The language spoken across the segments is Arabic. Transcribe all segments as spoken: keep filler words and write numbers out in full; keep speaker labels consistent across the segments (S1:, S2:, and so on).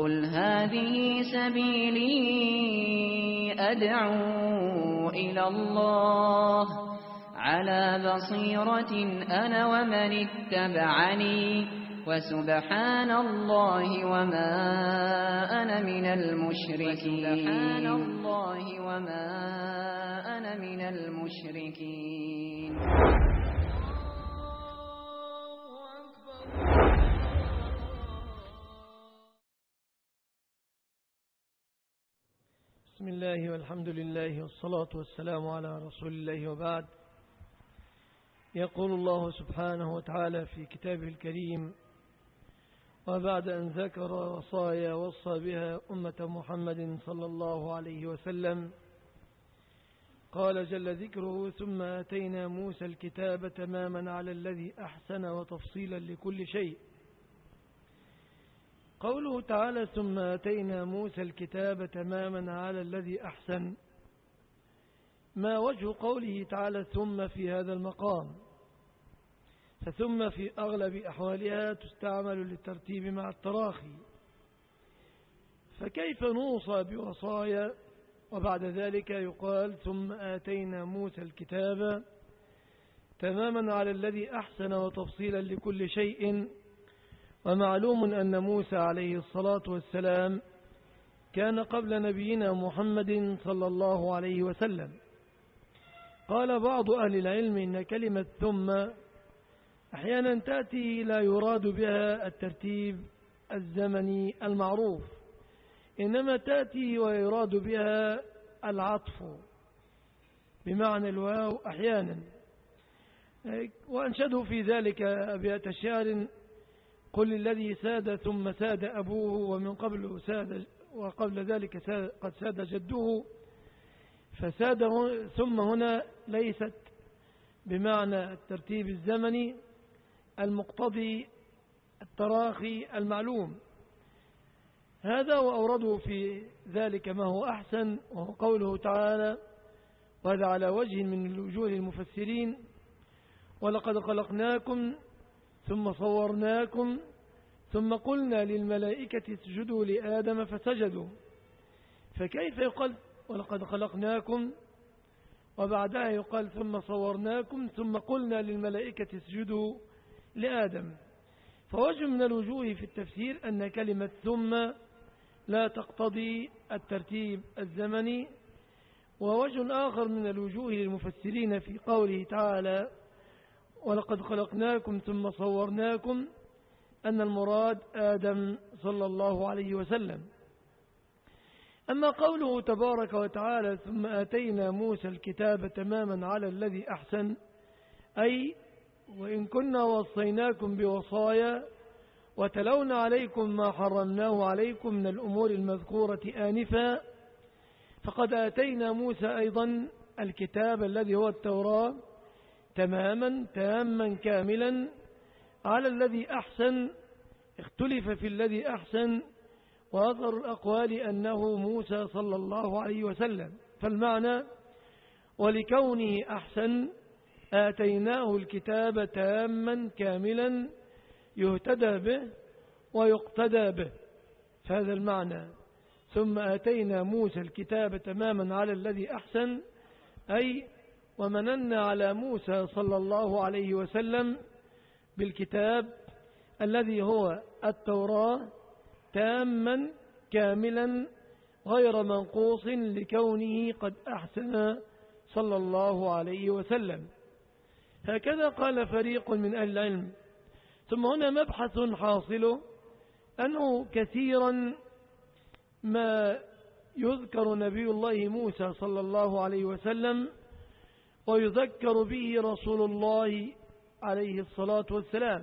S1: قل هذه سبيلي أدعو إلى الله على بصيرة أنا ومن اتبعني وسبحان الله وما أنا من المشركين سبحان الله وما أنا من المشركين.
S2: بسم الله والحمد لله والصلاة والسلام على رسول الله وبعد. يقول الله سبحانه وتعالى في كتابه الكريم: وبعد أن ذكر وصايا وصى بها أمة محمد صلى الله عليه وسلم قال جل ذكره: ثم آتينا موسى الكتاب تماما على الذي أحسن وتفصيلا لكل شيء. قوله تعالى: ثم آتينا موسى الكتاب تماما على الذي أحسن، ما وجه قوله تعالى ثم في هذا المقام؟ فثم في أغلب أحوالها تستعمل للترتيب مع التراخي، فكيف نوصى بوصايا وبعد ذلك يقال ثم آتينا موسى الكتاب تماما على الذي أحسن وتفصيلا لكل شيء؟ ومعلوم أن موسى عليه الصلاة والسلام كان قبل نبينا محمد صلى الله عليه وسلم. قال بعض أهل العلم إن كلمة ثم أحيانا تأتي لا يراد بها الترتيب الزمني المعروف، إنما تأتي ويراد بها العطف بمعنى الواو أحيانا. وأنشدوا في ذلك أبيات الشعر: قل الذي ساد ثم ساد أبوه ومن قبل ساد وقبل ذلك ساد قد ساد جده. فساد ثم هنا ليست بمعنى الترتيب الزمني المقتضي التراخي المعلوم هذا، وأوردوا في ذلك ما هو أحسن، وهو قوله تعالى، وهذا على وجه من الوجوه المفسرين: ولقد خلقناكم ثم صورناكم ثم قلنا للملائكة اسجدوا لآدم فسجدوا. فكيف يقال ولقد خلقناكم وبعدها يقال ثم صورناكم ثم قلنا للملائكة اسجدوا لآدم؟ فوجه من الوجوه في التفسير أن كلمة ثم لا تقتضي الترتيب الزمني. ووجه آخر من الوجوه للمفسرين في قوله تعالى: ولقد خلقناكم ثم صورناكم، أن المراد آدم صلى الله عليه وسلم. أما قوله تبارك وتعالى: ثم آتينا موسى الكتاب تماما على الذي أحسن، أي وإن كنا وصيناكم بوصايا وتلونا عليكم ما حرمناه عليكم من الأمور المذكورة آنفا، فقد آتينا موسى أيضا الكتاب الذي هو التوراة تماما تاما كاملا على الذي أحسن. اختلف في الذي أحسن، وأظهر الأقوال أنه موسى صلى الله عليه وسلم. فالمعنى: ولكونه أحسن آتيناه الكتاب تاما كاملا يهتدى به ويقتدى به. فهذا المعنى: ثم آتينا موسى الكتاب تماما على الذي أحسن، أي ومننا على موسى صلى الله عليه وسلم بالكتاب الذي هو التوراة تاما كاملا غير منقوص، لكونه قد أحسن صلى الله عليه وسلم. هكذا قال فريق من أهل العلم. ثم هنا مبحث حاصل أنه كثيرا ما يذكر نبي الله موسى صلى الله عليه وسلم ويذكر به رسول الله عليه الصلاة والسلام،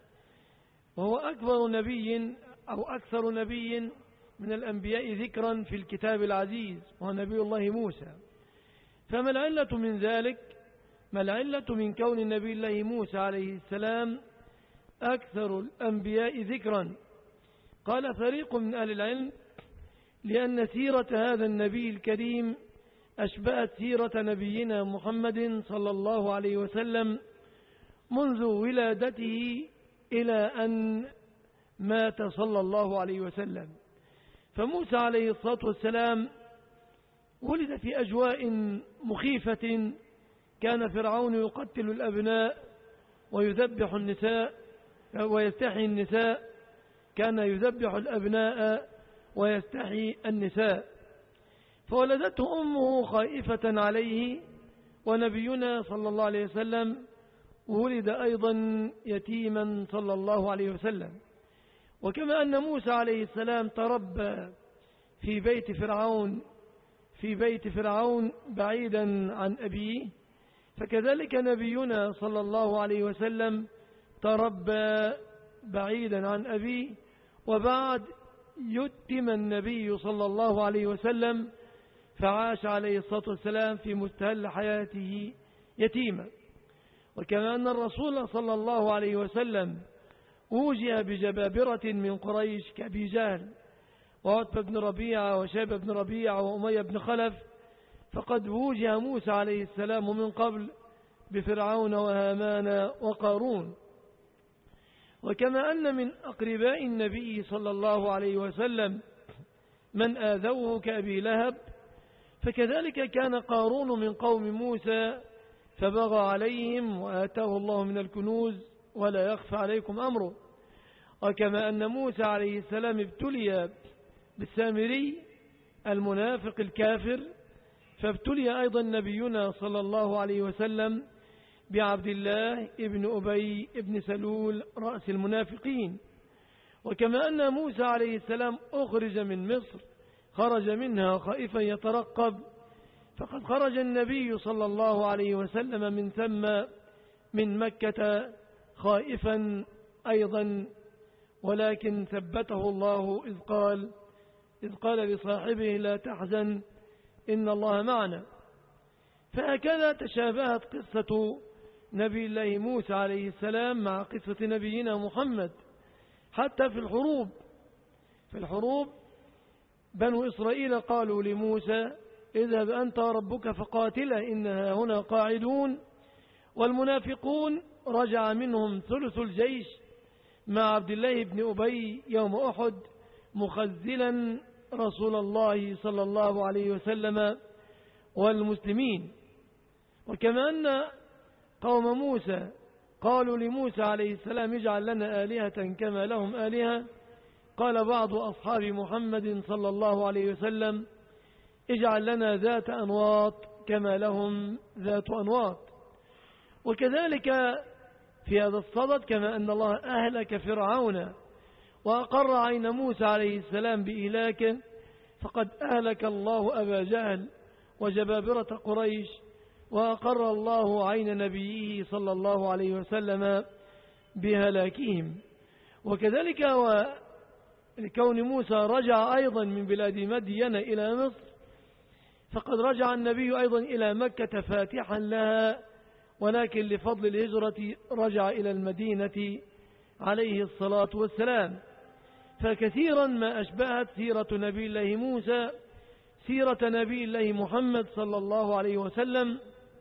S2: وهو أكبر نبي أو أكثر نبي من الأنبياء ذكرا في الكتاب العزيز، وهو نبي الله موسى. فما العلة من ذلك؟ ما العلة من كون النبي الله موسى عليه السلام أكثر الأنبياء ذكرا؟ قال فريق من أهل العلم: لأن سيرة هذا النبي الكريم أشبهت سيرة نبينا محمد صلى الله عليه وسلم منذ ولادته إلى أن مات صلى الله عليه وسلم. فموسى عليه الصلاة والسلام ولد في أجواء مخيفة، كان فرعون يقتل الأبناء ويذبح النساء ويستحي النساء، كان يذبح الأبناء ويستحي النساء، فولدته أمه خائفة عليه. ونبينا صلى الله عليه وسلم ولد أيضا يتيما صلى الله عليه وسلم. وكما أن موسى عليه السلام تربى في بيت فرعون في بيت فرعون بعيدا عن أبيه، فكذلك نبينا صلى الله عليه وسلم تربى بعيدا عن أبيه. وبعد يتم النبي صلى الله عليه وسلم فعاش عليه الصلاة والسلام في مستهل حياته يتيما. وكما أن الرسول صلى الله عليه وسلم أوجئ بجبابرة من قريش كأبي جهل وعتبة بن ربيعة وشيبة بن ربيعة وأمية بن خلف، فقد أوجئ موسى عليه السلام من قبل بفرعون وهامان وقارون. وكما أن من أقرباء النبي صلى الله عليه وسلم من آذوه كأبي لهب، فكذلك كان قارون من قوم موسى فبغى عليهم وآتاه الله من الكنوز ولا يخفى عليكم أمره. وكما أن موسى عليه السلام ابتلي بالسامري المنافق الكافر، فابتلي أيضا نبينا صلى الله عليه وسلم بعبد الله ابن أبي ابن سلول رأس المنافقين. وكما أن موسى عليه السلام أخرج من مصر خرج منها خائفا يترقب، فقد خرج النبي صلى الله عليه وسلم من ثم من مكة خائفا أيضا، ولكن ثبته الله إذ قال إذ قال لصاحبه لا تحزن إن الله معنا. فهكذا تشابهت قصة نبي الله موسى عليه السلام مع قصة نبينا محمد. حتى في الحروب في الحروب بنو إسرائيل قالوا لموسى اذهب أنت وربك فقاتلا إنها هنا قاعدون، والمنافقون رجع منهم ثلث الجيش مع عبد الله بن أبي يوم أحد مخذلا رسول الله صلى الله عليه وسلم والمسلمين. وكما أن قوم موسى قالوا لموسى عليه السلام اجعل لنا آلهة كما لهم آلهة، قال بعض أصحاب محمد صلى الله عليه وسلم اجعل لنا ذات أنواط كما لهم ذات أنواط. وكذلك في هذا الصدد كما أن الله أهلك فرعون وأقر عين موسى عليه السلام بإهلاكه، فقد أهلك الله أبا جهل وجبابرة قريش، وأقر الله عين نبيه صلى الله عليه وسلم بهلاكهم. وكذلك ولكون موسى رجع أيضا من بلاد مدين إلى مصر، فقد رجع النبي أيضا إلى مكة فاتحا لها، ولكن لفضل الهجرة رجع إلى المدينة عليه الصلاة والسلام. فكثيرا ما أشبهت سيرة نبي الله موسى سيرة نبي الله محمد صلى الله عليه وسلم.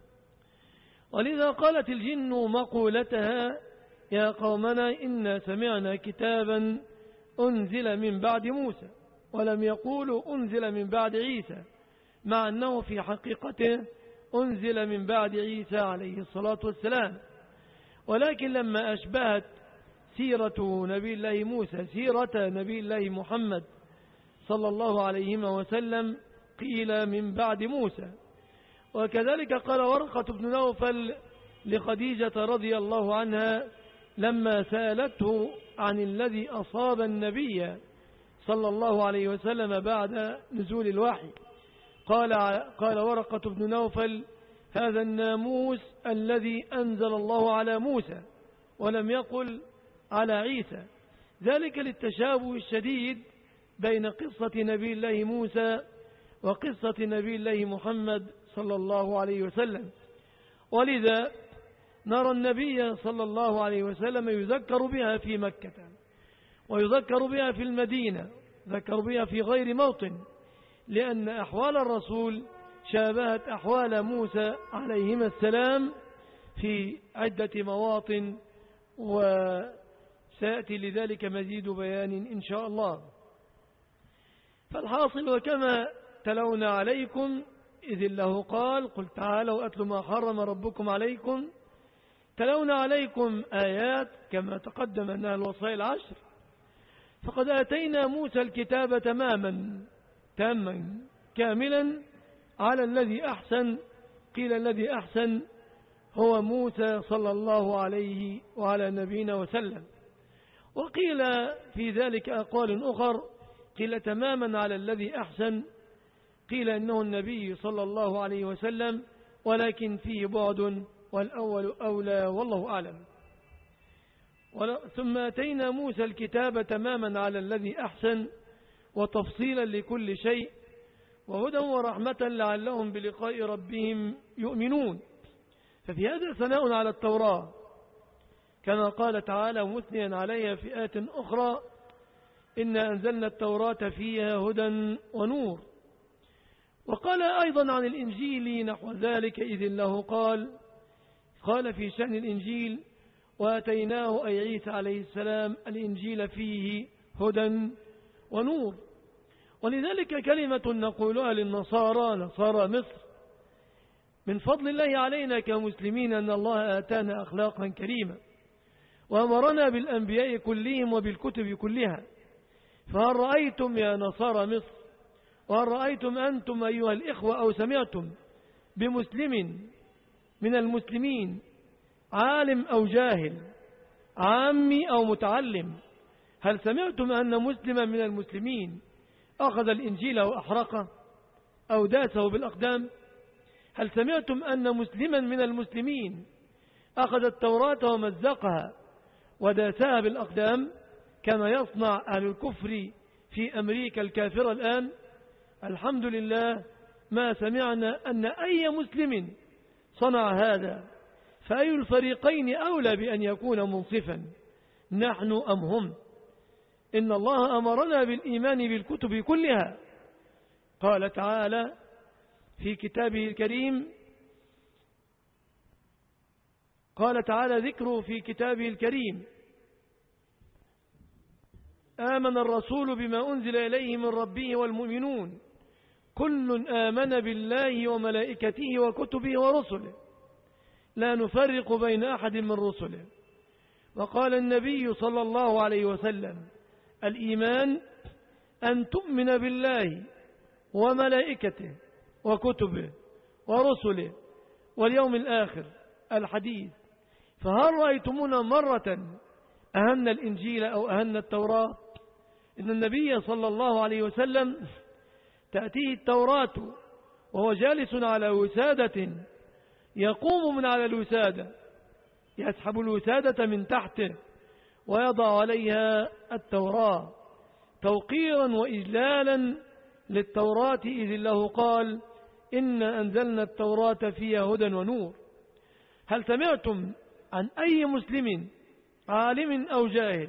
S2: ولذا قالت الجن مقولتها يا قومنا إنا سمعنا كتابا أنزل من بعد موسى، ولم يقولوا أنزل من بعد عيسى، مع أنه في حقيقته أنزل من بعد عيسى عليه الصلاة والسلام. ولكن لما أشبهت سيرة نبي الله موسى سيرة نبي الله محمد صلى الله عليه وسلم قيل من بعد موسى. وكذلك قال ورقة بن نوفل لخديجة رضي الله عنها لما سألته عن الذي أصاب النبي صلى الله عليه وسلم بعد نزول الوحي، قال, قال ورقة بن نوفل هذا الناموس الذي أنزل الله على موسى، ولم يقل على عيسى، ذلك للتشابه الشديد بين قصة نبي الله موسى وقصة نبي الله محمد صلى الله عليه وسلم. ولذا نرى النبي صلى الله عليه وسلم يذكر بها في مكة ويذكر بها في المدينة، ذكر بها في غير موطن، لأن أحوال الرسول شابهت أحوال موسى عليهما السلام في عدة مواطن، وسيأتي لذلك مزيد بيان إن شاء الله. فالحاصل وكما تلونا عليكم إذ الله قال قل تعالوا أتل ما حرم ربكم عليكم، تلونا عليكم آيات كما تقدم أنها الوصايا العشر. فقد آتينا موسى الكتاب تماما تاما كاملا على الذي أحسن. قيل الذي أحسن هو موسى صلى الله عليه وعلى نبينا وسلم، وقيل في ذلك أقوال أخر، قيل تماما على الذي أحسن، قيل إنه النبي صلى الله عليه وسلم، ولكن فيه بعد والأول أولى والله أعلم. ثم أتينا موسى الكتاب تماما على الذي أحسن وتفصيلا لكل شيء وهدى ورحمة لعلهم بلقاء ربهم يؤمنون. ففي هذا ثناء على التوراة كما قال تعالى مثنيا عليها في آيات أخرى إنا أنزلنا التوراة فيها هدى ونور. وقال أيضا عن الإنجيل نحو ذلك إذ الله قال قال في شأن الإنجيل وآتيناه أي عيسى عليه السلام الإنجيل فيه هدى ونور. ولذلك كلمة نقولها للنصارى نصارى مصر من فضل الله علينا كمسلمين أن الله آتانا أخلاقا كريمة وأمرنا بالأنبياء كلهم وبالكتب كلها. فهل رأيتم يا نصارى مصر وهل رأيتم أنتم أيها الإخوة أو سمعتم بمسلم من المسلمين عالم أو جاهل عامي أو متعلم، هل سمعتم أن مسلما من المسلمين أخذ الإنجيل وأحرقه أو داسه بالأقدام؟ هل سمعتم أن مسلما من المسلمين أخذ التوراة ومزقها وداسها بالأقدام كما يصنع أهل الكفر في أمريكا الكافرة الآن؟ الحمد لله ما سمعنا أن أي مسلم صنع هذا. فأي الفريقين أولى بأن يكون منصفا، نحن أم هم؟ إن الله أمرنا بالإيمان بالكتب كلها. قال تعالى في كتابه الكريم قال تعالى ذكره في كتابه الكريم آمن الرسول بما أنزل إليه من ربه والمؤمنون كل آمن بالله وملائكته وكتبه ورسله لا نفرق بين أحد من رسله. وقال النبي صلى الله عليه وسلم الإيمان أن تؤمن بالله وملائكته وكتبه ورسله واليوم الآخر الحديث. فهل رأيتمونا مرة أهمنا الإنجيل أو أهمنا التوراة؟ إن النبي صلى الله عليه وسلم تأتيه التوراة وهو جالس على وسادة يقوم من على الوسادة يسحب الوسادة من تحته ويضع عليها التوراة توقيرا وإجلالا للتوراة إذ الله قال إنا أنزلنا التوراة فيها هدى ونور. هل سمعتم عن أي مسلم عالم أو جاهل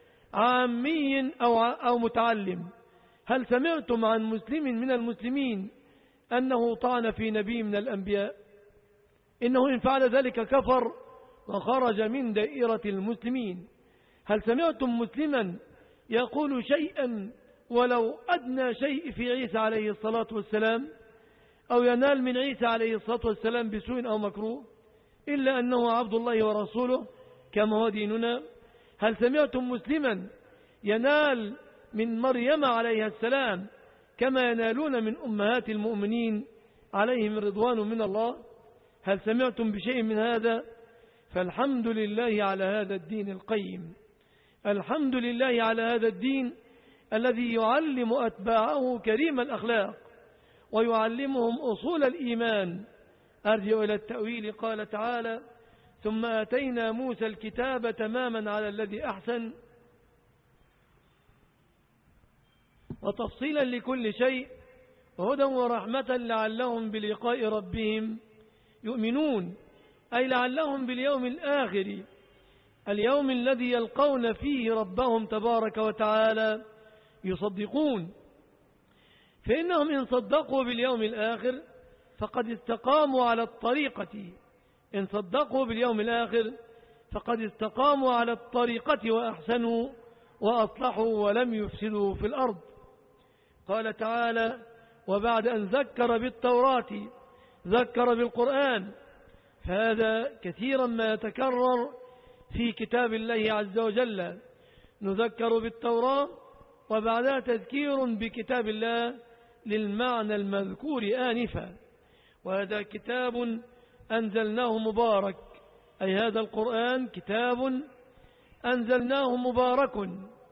S2: عامي أو, أو متعلم، هل سمعتم عن مسلم من المسلمين أنه طعن في نبي من الأنبياء؟ إنه إن فعل ذلك كفر وخرج من دائرة المسلمين. هل سمعتم مسلما يقول شيئا ولو أدنى شيء في عيسى عليه الصلاة والسلام أو ينال من عيسى عليه الصلاة والسلام بسوء أو مكروه إلا أنه عبد الله ورسوله كما هو ديننا؟ هل سمعتم مسلما ينال من مريم عليها السلام كما ينالون من أمهات المؤمنين عليهم رضوان من الله؟ هل سمعتم بشيء من هذا؟ فالحمد لله على هذا الدين القيم، الحمد لله على هذا الدين الذي يعلم أتباعه كريم الأخلاق ويعلمهم أصول الإيمان. أرجع إلى التأويل. قال تعالى ثم آتينا موسى الكتاب تماما على الذي أحسن وتفصيلا لكل شيء وهدى ورحمة لعلهم بلقاء ربهم يؤمنون، أي لعلهم باليوم الآخر اليوم الذي يلقون فيه ربهم تبارك وتعالى يصدقون. فإنهم إن صدقوا باليوم الآخر فقد استقاموا على الطريقة، إن صدقوا باليوم الآخر فقد استقاموا على الطريقة وأحسنوا وأصلحوا ولم يفسدوا في الأرض. قال تعالى: وبعد أن ذكر بالتوراة ذكر بالقرآن. فهذا كثيرا ما يتكرر في كتاب الله عز وجل، نذكر بالتوراة وبعدها تذكير بكتاب الله للمعنى المذكور آنفا. وهذا كتاب أنزلناه مبارك، أي هذا القرآن كتاب أنزلناه مبارك.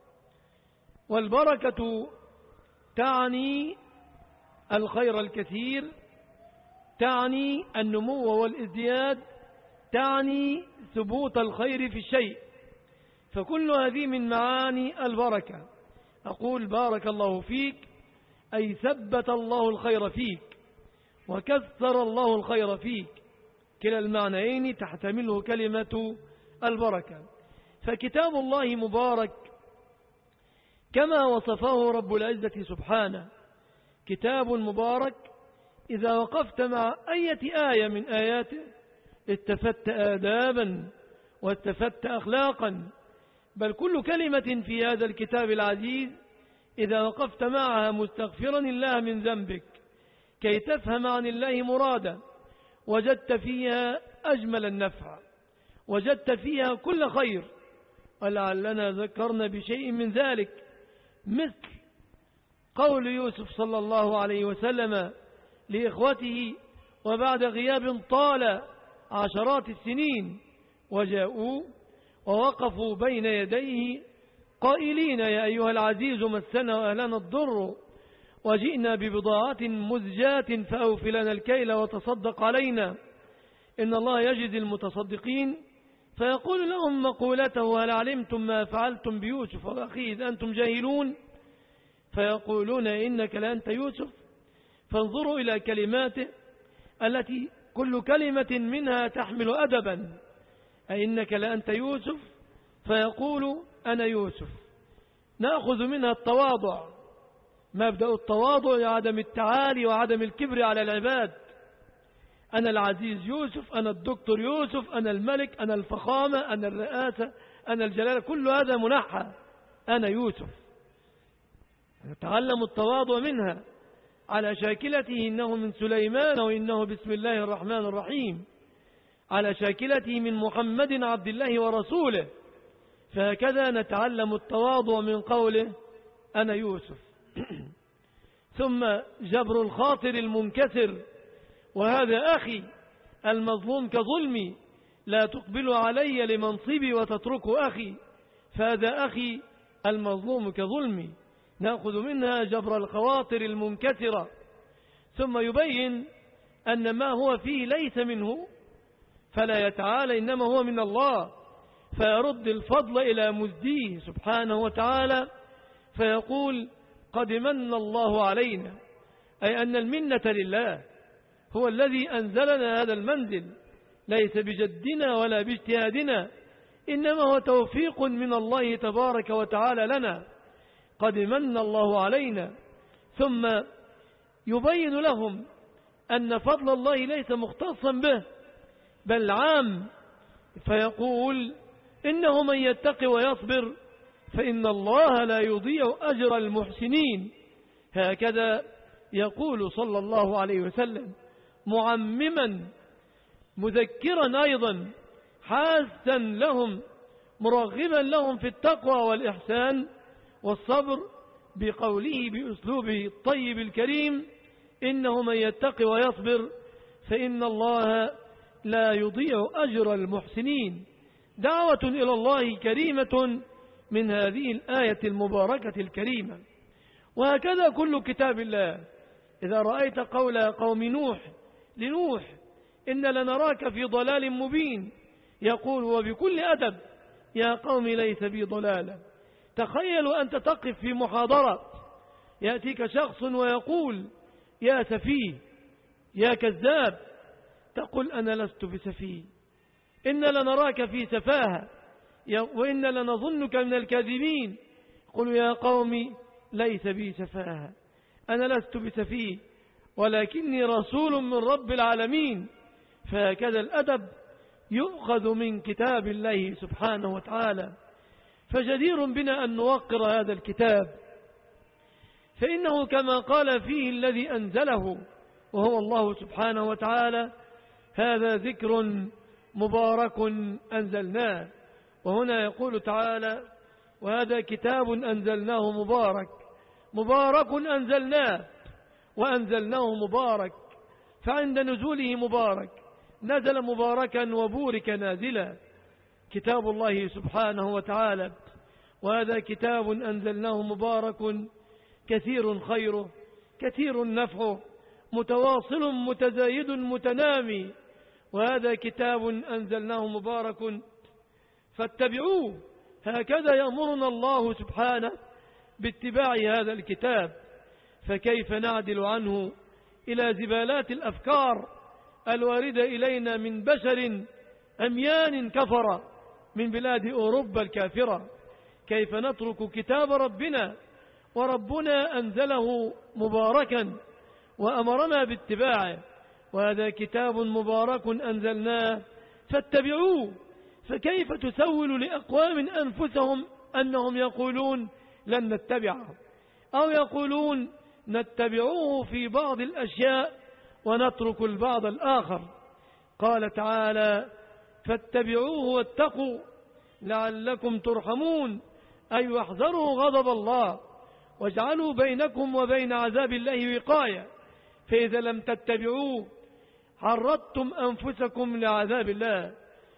S2: والبركة تعني الخير الكثير، تعني النمو والازدياد، تعني ثبوت الخير في الشيء، فكل هذه من معاني البركة. أقول بارك الله فيك، أي ثبت الله الخير فيك وكثر الله الخير فيك، كلا المعنيين تحتمله كلمة البركة. فكتاب الله مبارك كما وصفه رب العزة سبحانه، كتاب مبارك إذا وقفت مع أية آية من آياته استفدت آدابا واستفدت أخلاقا، بل كل كلمة في هذا الكتاب العزيز إذا وقفت معها مستغفرا الله من ذنبك كي تفهم عن الله مرادا وجدت فيها أجمل النفع، وجدت فيها كل خير. ولعلنا ذكرنا بشيء من ذلك، مثل قول يوسف صلى الله عليه وسلم لإخوته وبعد غياب طال عشرات السنين، وجاءوا ووقفوا بين يديه قائلين: يا أيها العزيز مسنا وأهلنا الضر وجئنا ببضاعة مزجاة فأوف لنا الكيل وتصدق علينا إن الله يجزي المتصدقين. فيقول لهم مقولته: هل علمتم ما فعلتم بيوسف وأخيه إذ أنتم جاهلون؟ فيقولون: إنك لأنت يوسف. فانظروا إلى كلماته التي كل كلمة منها تحمل أدبا، أي إنك لأنت يوسف، فيقول: أنا يوسف. نأخذ منها التواضع، مبدأ التواضع عدم التعالي وعدم الكبر على العباد. أنا العزيز يوسف، أنا الدكتور يوسف، أنا الملك، أنا الفخامة، أنا الرئاسة، أنا الجلالة، كل هذا منحى. أنا يوسف. نتعلم التواضع منها على شاكلته إنه من سليمان وإنه بسم الله الرحمن الرحيم، على شاكلته من محمد عبد الله ورسوله. فهكذا نتعلم التواضع من قوله: أنا يوسف. ثم جبر الخاطر المنكسر، وهذا أخي المظلوم كظلمي، لا تقبل علي لمنصبي وتترك أخي، فهذا أخي المظلوم كظلمي. نأخذ منها جبر الخواطر المنكسرة. ثم يبين أن ما هو فيه ليس منه فلا يتعالى، إنما هو من الله، فيرد الفضل إلى مزديه سبحانه وتعالى، فيقول: قد من الله علينا، أي أن المنة لله، هو الذي أنزلنا هذا المنزل، ليس بجدنا ولا باجتهادنا، إنما هو توفيق من الله تبارك وتعالى لنا. قد من الله علينا. ثم يبين لهم أن فضل الله ليس مختصا به بل عام، فيقول: إنه من يتقي ويصبر فإن الله لا يضيع أجر المحسنين. هكذا يقول صلى الله عليه وسلم، معمما مذكرا أيضا، حاسا لهم، مرغبا لهم في التقوى والإحسان والصبر، بقوله بأسلوبه الطيب الكريم: إنه من يتقي ويصبر فإن الله لا يضيع أجر المحسنين. دعوة إلى الله كريمة من هذه الآية المباركة الكريمة. وهكذا كل كتاب الله. إذا رأيت قول قوم نوح لنوح: إن لنراك في ضلال مبين، يقول وبكل أدب: يا قوم ليس بي ضلالة. تخيلوا أنت تقف في محاضرة، يأتيك شخص ويقول: يا سفيه، يا كذاب، تقول: أنا لست بسفيه، إن لنراك في سفاهة، وإن لنظنك من الكاذبين. قل: يا قوم ليس بي سفاهة، أنا لست بسفيه، ولكني رسول من رب العالمين. فهكذا الأدب يؤخذ من كتاب الله سبحانه وتعالى. فجدير بنا أن نوقر هذا الكتاب، فإنه كما قال فيه الذي أنزله وهو الله سبحانه وتعالى: هذا ذكر مبارك أنزلناه. وهنا يقول تعالى: وهذا كتاب أنزلناه مبارك. مبارك أنزلناه، وأنزلناه مبارك، فعند نزوله مبارك، نزل مباركا وبورك نازلا، كتاب الله سبحانه وتعالى. وهذا كتاب أنزلناه مبارك كثير خيره، كثير نفعه، متواصل متزايد متنامي. وهذا كتاب أنزلناه مبارك فاتبعوه. هكذا يأمرنا الله سبحانه باتباع هذا الكتاب، فكيف نعدل عنه إلى زبالات الأفكار الواردة إلينا من بشر أميان كفر من بلاد أوروبا الكافرة؟ كيف نترك كتاب ربنا وربنا أنزله مباركا وأمرنا باتباعه؟ وهذا كتاب مبارك أنزلناه فاتبعوه. فكيف تسول لأقوام أنفسهم أنهم يقولون لن نتبعه، أو يقولون نتبعوه في بعض الأشياء ونترك البعض الآخر؟ قال تعالى: فاتبعوه واتقوا لعلكم ترحمون، أي واحذروا غضب الله واجعلوا بينكم وبين عذاب الله وقاية، فإذا لم تتبعوه عرضتم أنفسكم لعذاب الله،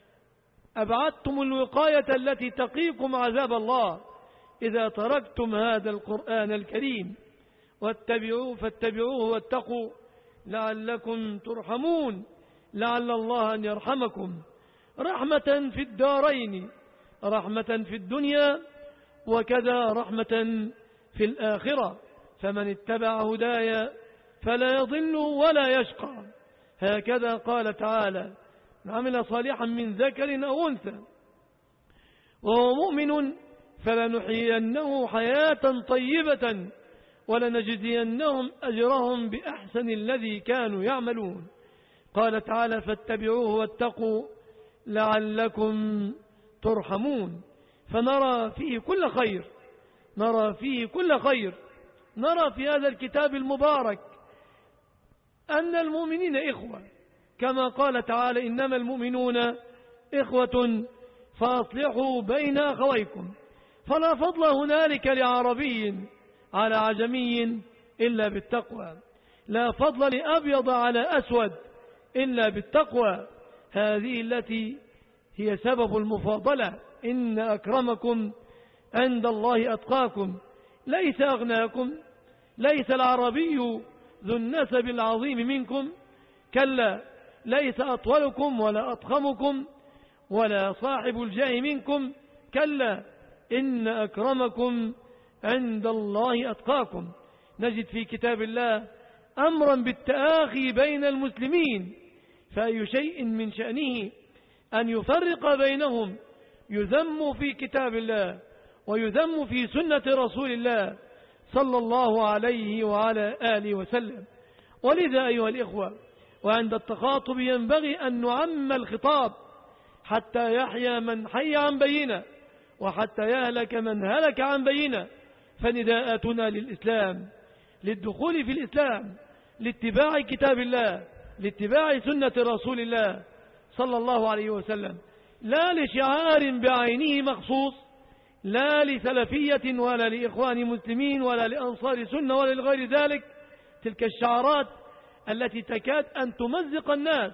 S2: أبعدتم الوقاية التي تقيكم عذاب الله إذا تركتم هذا القرآن الكريم. واتبعوه فاتبعوه واتقوا لعلكم ترحمون، لعل الله أن يرحمكم رحمة في الدارين، رحمة في الدنيا وكذا رحمة في الآخرة. فمن اتبع هدايا فلا يضل ولا يشقى. هكذا قال تعالى: عمل صالحا من ذكر أو أنثى وهو مؤمن فلنحيينه حياة طيبة ولنجزينهم أجرهم بأحسن الذي كانوا يعملون. قال تعالى: فاتبعوه واتقوا لعلكم ترحمون. فنرى فيه كل خير، نرى فيه كل خير. نرى في هذا الكتاب المبارك أن المؤمنين إخوة، كما قال تعالى: إنما المؤمنون إخوة فأصلحوا بين أخويكم. فلا فضل هنالك لعربي على عجمي إلا بالتقوى، لا فضل لأبيض على أسود إلا بالتقوى، هذه التي هي سبب المفاضلة. إن أكرمكم عند الله أتقاكم. ليس أغناكم، ليس العربي ذو النسب العظيم منكم، كلا، ليس أطولكم ولا أضخمكم ولا صاحب الجاه منكم، كلا، إن أكرمكم عند الله أتقاكم. نجد في كتاب الله أمرا بالتآخي بين المسلمين، فأي شيء من شأنه أن يفرق بينهم يذم في كتاب الله ويذم في سنة رسول الله صلى الله عليه وعلى آله وسلم. ولذا أيها الإخوة، وعند التخاطب ينبغي أن نعم الخطاب حتى يحيى من حي عن بينة وحتى يهلك من هلك عن بينة. فنداءاتنا للإسلام، للدخول في الإسلام، لاتباع كتاب الله، لاتباع سنة رسول الله صلى الله عليه وسلم، لا لشعار بعينه مخصوص، لا لسلفية ولا لإخوان مسلمين ولا لأنصار سنة ولا لغير ذلك، تلك الشعارات التي تكاد أن تمزق الناس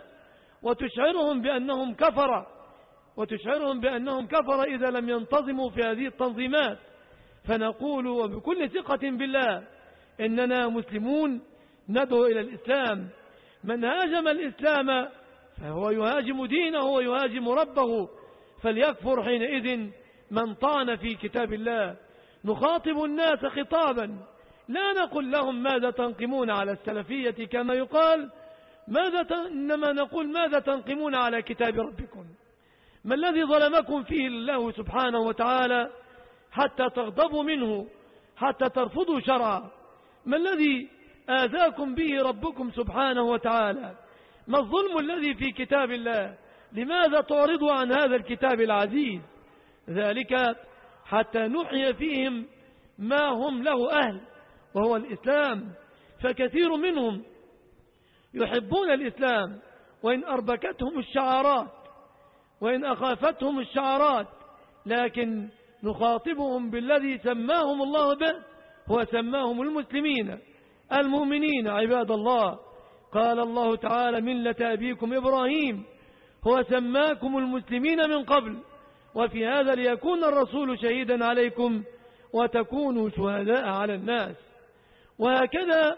S2: وتشعرهم بأنهم كفرة، وتشعرهم بأنهم كفرة إذا لم ينتظموا في هذه التنظيمات. فنقول وبكل ثقة بالله إننا مسلمون ندعو إلى الإسلام. من هاجم الإسلام فهو يهاجم دينه ويهاجم ربه، فليكفر حينئذ من طعن في كتاب الله. نخاطب الناس خطابا، لا نقول لهم ماذا تنقمون على السلفية كما يقال، ماذا ت... إنما نقول ماذا تنقمون على كتاب ربكم، ما الذي ظلمكم فيه الله سبحانه وتعالى حتى تغضبوا منه، حتى ترفضوا شرعه؟ ما الذي آذاكم به ربكم سبحانه وتعالى؟ ما الظلم الذي في كتاب الله؟ لماذا تعرضوا عن هذا الكتاب العزيز؟ ذلك حتى نحيي فيهم ما هم له أهل، وهو الإسلام. فكثير منهم يحبون الإسلام وإن أربكتهم الشعارات وإن أخافتهم الشعارات، لكن نخاطبهم بالذي سماهم الله به، هو سماهم المسلمين المؤمنين عباد الله. قال الله تعالى: ملة أبيكم إبراهيم هو سماكم المسلمين من قبل وفي هذا ليكون الرسول شهيدا عليكم وتكونوا شهداء على الناس. وهكذا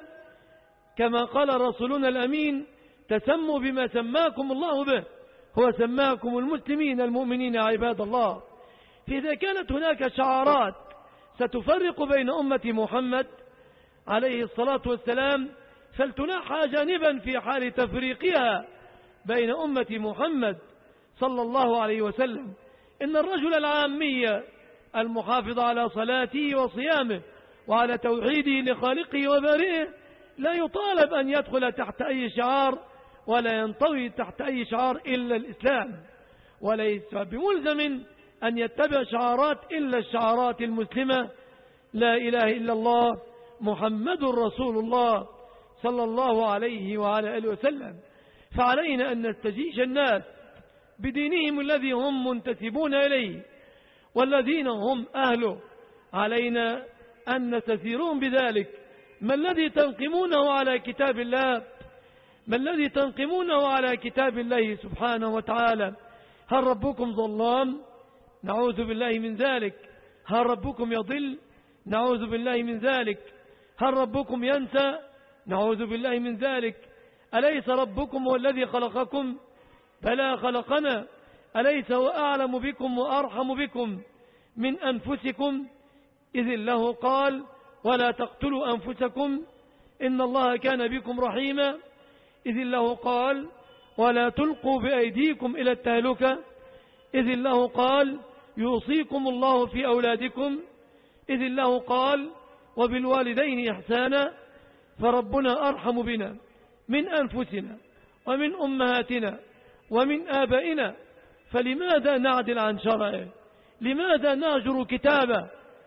S2: كما قال رسولنا الأمين: تسموا بما سماكم الله به، هو سماكم المسلمين المؤمنين عباد الله. فإذا كانت هناك شعارات ستفرق بين أمة محمد عليه الصلاة والسلام فلتنحى جانبا في حال تفريقها بين أمة محمد صلى الله عليه وسلم. إن الرجل العامي المحافظ على صلاته وصيامه وعلى توحيده لخالقه وبارئه لا يطالب أن يدخل تحت أي شعار ولا ينطوي تحت أي شعار إلا الإسلام، وليس بملزم أن يتبع شعارات إلا الشعارات المسلمة: لا إله إلا الله محمد رسول الله صلى الله عليه وعلى آله وسلم. فعلينا أن نستجيش الناس بدينهم الذي هم منتسبون إليه والذين هم أهله، علينا أن نستثيرون بذلك. ما الذي تنقمونه على كتاب الله؟ ما الذي تنقمونه على كتاب الله سبحانه وتعالى؟ هل ربكم ظلام؟ نعوذ بالله من ذلك. هل ربكم يضل؟ نعوذ بالله من ذلك. هل ربكم ينسى؟ نعوذ بالله من ذلك. أليس ربكم هو الذي خلقكم؟ بلى خلقنا. أليس هو أعلم بكم وأرحم بكم من أنفسكم؟ إذ الله قال: ولا تقتلوا أنفسكم إن الله كان بكم رحيما. إذ الله قال: ولا تلقوا بأيديكم إلى التهلكة. إذ الله قال: يوصيكم الله في أولادكم. إذ الله قال: وبالوالدين إحسانا. فربنا أرحم بنا من أنفسنا ومن أمهاتنا ومن آبائنا، فلماذا نعدل عن شرعه؟ لماذا نهجر كتابه؟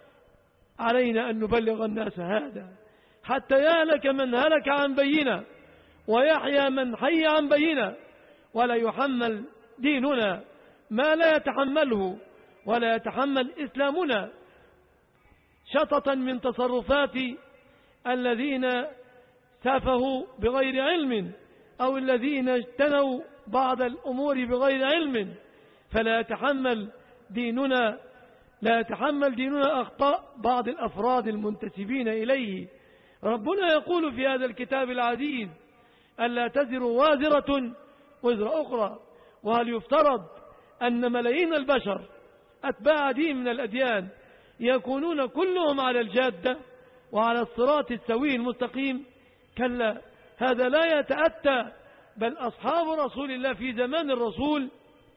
S2: علينا أن نبلغ الناس هذا حتى يهلك من هلك عن بينه ويحيى من حي عن بينه، ولا يحمل ديننا ما لا يتحمله ولا يتحمل إسلامنا شططا من تصرفات الذين سافهوا بغير علم أو الذين اجتنوا بعض الأمور بغير علم. فلا يتحمل ديننا لا يتحمل ديننا أخطاء بعض الأفراد المنتسبين إليه. ربنا يقول في هذا الكتاب العزيز: ألا تزر وازرة وزر أخرى. وهل يفترض أن ملايين البشر أتباع دين من الأديان يكونون كلهم على الجادة وعلى الصراط السوي المستقيم؟ كلا، هذا لا يتأتى. بل أصحاب رسول الله في زمان الرسول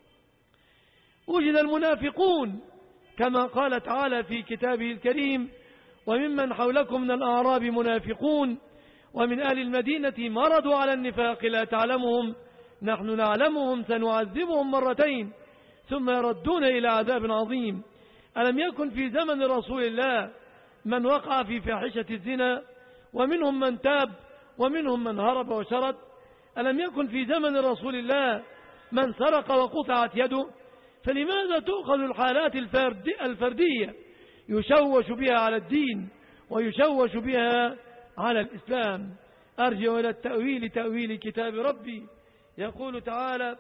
S2: وجد المنافقون كما قال تعالى في كتابه الكريم: وممن حولكم من الأعراب منافقون ومن أهل المدينة مرضوا على النفاق لا تعلمهم نحن نعلمهم سنعذبهم مرتين ثم يردون إلى عذاب عظيم. ألم يكن في زمن رسول الله من وقع في فاحشة الزنا ومنهم من تاب ومنهم من هرب وشرد؟ ألم يكن في زمن رسول الله من سرق وقطعت يده؟ فلماذا تؤخذ الحالات الفردية يشوش بها على الدين ويشوش بها على الإسلام؟ أرجع إلى التأويل تأويل كتاب ربي. يقول تعالى: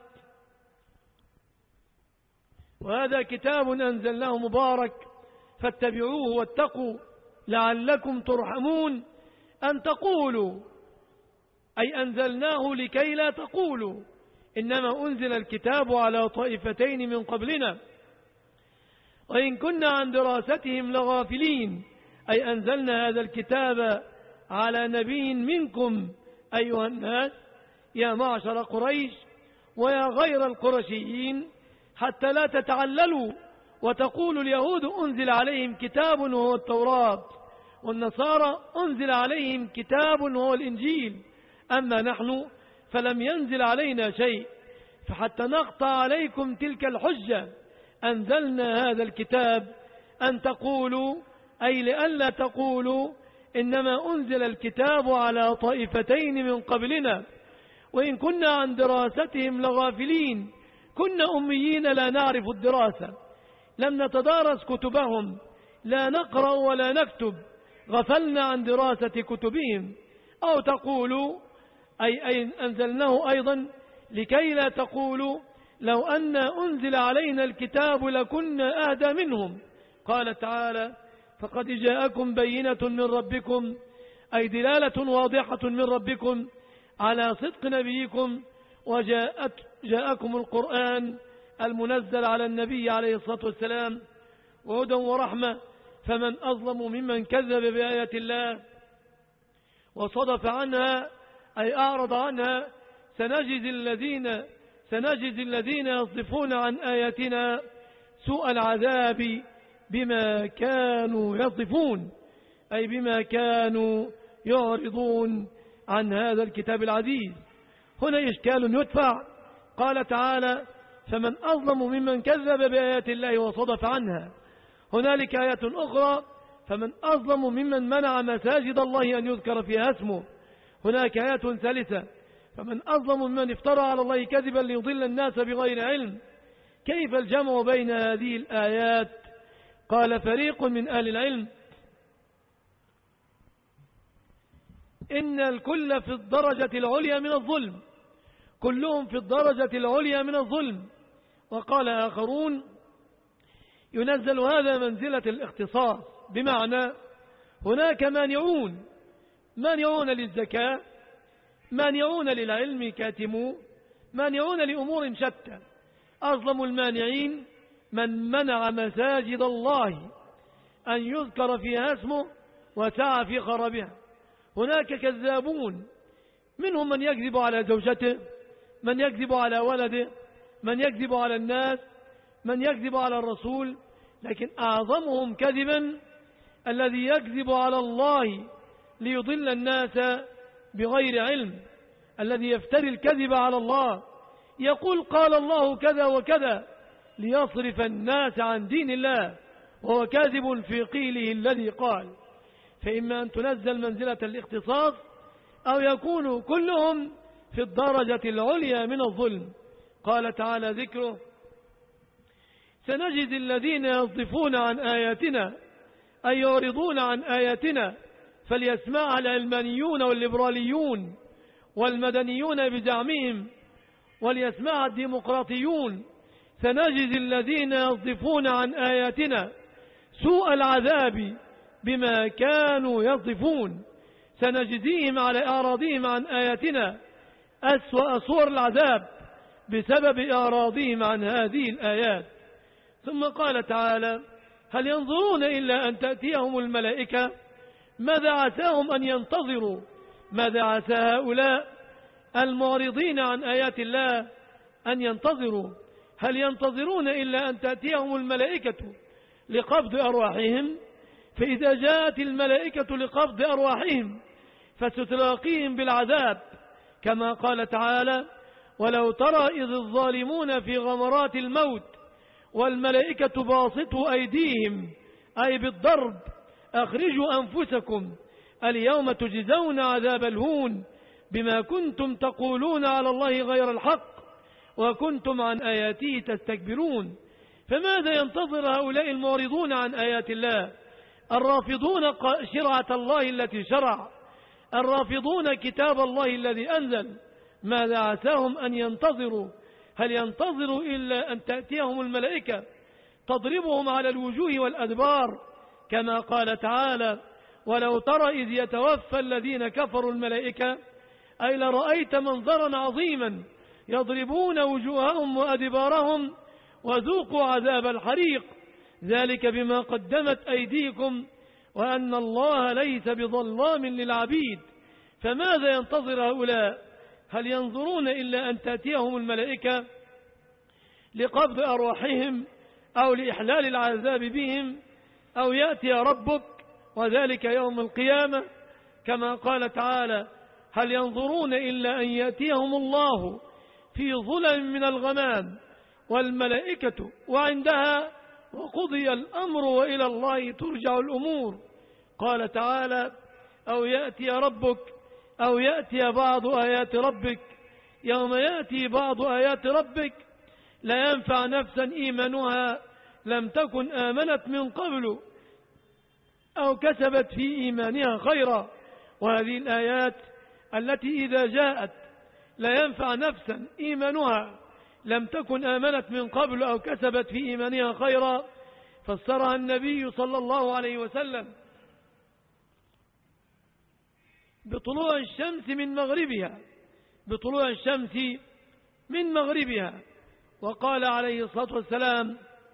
S2: وهذا كتاب أنزلناه مبارك فاتبعوه واتقوا لعلكم ترحمون. أن تقولوا أي أنزلناه لكي لا تقولوا إنما أنزل الكتاب على طائفتين من قبلنا وإن كنا عن دراستهم لغافلين. أي أنزلنا هذا الكتاب على نبي منكم أيها الناس يا معشر قريش ويا غير القرشيين، حتى لا تتعللوا وتقولوا اليهود أنزل عليهم كتاب وهو التوراة والنصارى أنزل عليهم كتاب وهو الإنجيل، أما نحن فلم ينزل علينا شيء. فحتى نقطع عليكم تلك الحجة أنزلنا هذا الكتاب أن تقولوا، أي لئلا تقولوا إنما أنزل الكتاب على طائفتين من قبلنا وإن كنا عن دراستهم لغافلين كنا أميين لا نعرف الدراسة لم نتدارس كتبهم لا نقرأ ولا نكتب غفلنا عن دراسة كتبهم أو تقولوا أي, أي أنزلناه أيضا لكي لا تقولوا لو أن أنزل علينا الكتاب لكنا أهدى منهم. قال تعالى فقد جاءكم بينة من ربكم أي دلالة واضحة من ربكم على صدق نبيكم وجاءت جاءكم القرآن المنزل على النبي عليه الصلاة والسلام وهدى ورحمة فمن أظلم ممن كذب بآيات الله وصدف عنها أي أعرض عنها سنجزي الذين سنجزي الذين يصدفون عن آياتنا سوء العذاب بما كانوا يصدفون أي بما كانوا يعرضون عن هذا الكتاب العزيز. هنا إشكال يدفع. قال تعالى فمن أظلم ممن كذب بآيات الله وصدف عنها. هنالك آية أخرى فمن أظلم ممن منع مساجد الله أن يذكر فيها اسمه. هناك آية ثالثة فمن أظلم ممن افترى على الله كذبا ليضل الناس بغير علم. كيف الجمع بين هذه الآيات؟ قال فريق من أهل العلم إن الكل في الدرجة العليا من الظلم كلهم في الدرجة العليا من الظلم. وقال آخرون ينزل هذا منزلة الاختصاص بمعنى هناك مانعون مانعون للزكاة مانعون للعلم كاتمون مانعون لأمور شتى. أظلم المانعين من منع مساجد الله أن يذكر فيها اسمه وسعى في خرابها. هناك كذابون منهم من يكذب على زوجته من يكذب على ولده من يكذب على الناس من يكذب على الرسول لكن أعظمهم كذبا الذي يكذب على الله ليضل الناس بغير علم الذي يفتري الكذب على الله يقول قال الله كذا وكذا ليصرف الناس عن دين الله وهو كاذب في قيله الذي قال. فإما أن تنزل منزلة الاختصاص أو يكونوا كلهم في الدرجة العليا من الظلم. قال تعالى ذكره سنجزي الذين يصدفون عن آياتنا أي يعرضون عن آياتنا فليسمعها العلمانيون والليبراليون والمدنيون بزعمهم وليسمعها الديمقراطيون. سنجزي الذين يصدفون عن آياتنا سوء العذاب بما كانوا يصدفون. سنجزيهم على إعراضهم عن آياتنا أسوأ صور العذاب بسبب إعراضهم عن هذه الآيات. ثم قال تعالى هل ينظرون إلا أن تأتيهم الملائكة ماذا عساهم أن ينتظروا ماذا عسى هؤلاء المعرضين عن آيات الله أن ينتظروا. هل ينتظرون إلا أن تأتيهم الملائكة لقبض أرواحهم فإذا جاءت الملائكة لقبض أرواحهم فستلاقيهم بالعذاب كما قال تعالى ولو ترى إذ الظالمون في غمرات الموت والملائكة باسطوا أيديهم أي بالضرب أخرجوا أنفسكم اليوم تجزون عذاب الهون بما كنتم تقولون على الله غير الحق وكنتم عن آياته تستكبرون. فماذا ينتظر هؤلاء المعرضون عن آيات الله الرافضون شرعة الله التي شرع الرافضون كتاب الله الذي أنزل؟ ماذا عساهم أن ينتظروا؟ هل ينتظروا إلا أن تأتيهم الملائكة تضربهم على الوجوه والأدبار كما قال تعالى ولو ترى إذ يتوفى الذين كفروا الملائكة أي لرأيت منظرا عظيما يضربون وجوههم وأدبارهم وذوقوا عذاب الحريق ذلك بما قدمت أيديكم وأن الله ليس بظلام للعبيد. فماذا ينتظر هؤلاء؟ هل ينظرون إلا أن تأتيهم الملائكة لقبض أرواحهم أو لإحلال العذاب بهم أو يأتي ربك وذلك يوم القيامة كما قال تعالى هل ينظرون إلا أن يأتيهم الله في ظلل من الغمام والملائكة وعندها وقضي الأمر وإلى الله ترجع الأمور. قال تعالى أو يأتي ربك أو يأتي بعض آيات ربك. يوم يأتي بعض آيات ربك لا ينفع نفسا إيمانها لم تكن آمنت من قبل أو كسبت في إيمانها خيرا. وهذه الآيات التي إذا جاءت لا ينفع نفسا إيمانها لم تكن آمنت من قبل أو كسبت في إيمانها خيرا فسرها النبي صلى الله عليه وسلم بطلوع الشمس من مغربها بطلوع الشمس من مغربها. وقال عليه الصلاة والسلام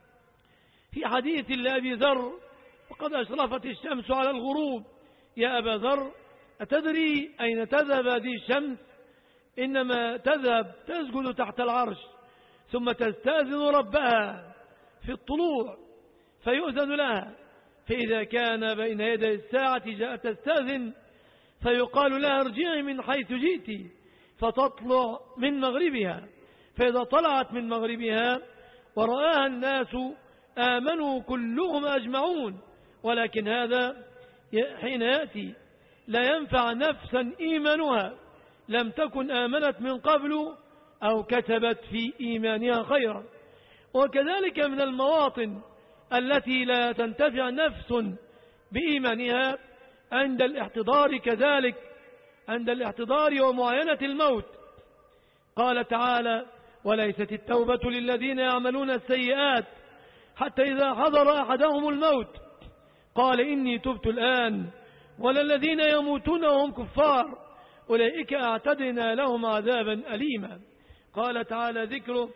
S2: في حديث لأبي ذر وقد أشرفت الشمس على الغروب: يا أبا ذر أتدري أين تذهب هذه الشمس؟ إنما تذهب تسجد تحت العرش ثم تستأذن ربها في الطلوع فيؤذن لها، فإذا كان بين يدي الساعة جاءت تستأذن فيقال لها ارجعي من حيث جئت فتطلع من مغربها. فإذا طلعت من مغربها ورآها الناس آمنوا كلهم أجمعون. ولكن هذا حين يأتي لا ينفع نفسا إيمانها لم تكن آمنت من قبل أو كتبت في إيمانها خيرا. وكذلك من المواطن التي لا تنتفع نفس بإيمانها عند الاحتضار، كذلك عند الاحتضار ومعاينة الموت. قال تعالى: وليست التوبة للذين يعملون السيئات حتى إذا حضر أحدهم الموت قال إني تبت الآن، ولا الذين يموتون وهم كفار أولئك أعتدنا لهم عذابا أليما. قال تعالى ذكره: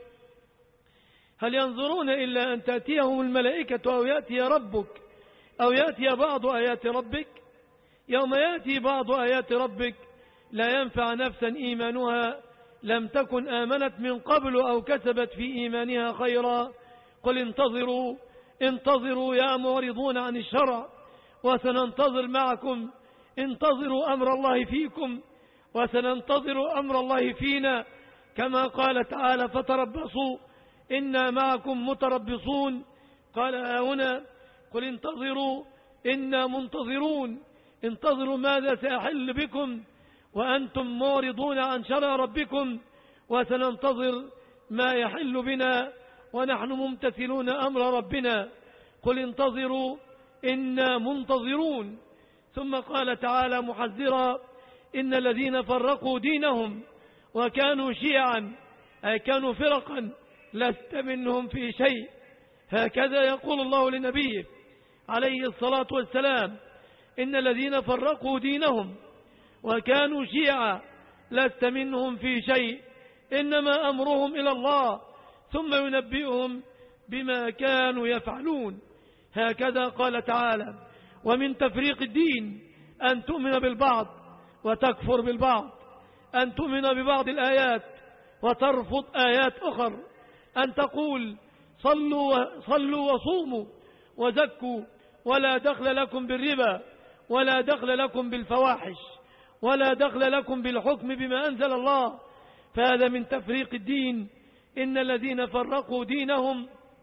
S2: هل ينظرون إلا أن تأتيهم الملائكة أو يأتي ربك أو يأتي بعض آيات ربك. يوم يأتي بعض آيات ربك لا ينفع نفسا إيمانها لم تكن آمنت من قبل أو كسبت في إيمانها خيرا. قل انتظروا انتظروا يا معرضون عن الشرع وسننتظر معكم، انتظروا أمر الله فيكم وسننتظر أمر الله فينا، كما قال تعالى: فتربصوا إنا معكم متربصون. قال هنا: قل انتظروا إنا منتظرون، انتظروا ماذا سيحل بكم وأنتم معرضون عن شرع ربكم، وسننتظر ما يحل بنا ونحن ممتثلون أمر ربنا. قل انتظروا إنا منتظرون. ثم قال تعالى محذرا: إن الذين فرقوا دينهم وكانوا شيعا أي كانوا فرقا لست منهم في شيء. هكذا يقول الله لنبيه عليه الصلاة والسلام: إن الذين فرقوا دينهم وكانوا شيعا لست منهم في شيء، إنما أمرهم إلى الله ثم ينبئهم بما كانوا يفعلون. هكذا قال تعالى: ومن تفريق الدين أن تؤمن بالبعض وتكفر بالبعض، أن تؤمن ببعض الآيات وترفض آيات أخر، أن تقول صلوا, صلوا وصوموا وزكوا ولا دخل لكم بالربا ولا دخل لكم بالفواحش ولا دخل لكم بالحكم بما أنزل الله، فهذا من تفريق الدين. إن الذين فرقوا دينهم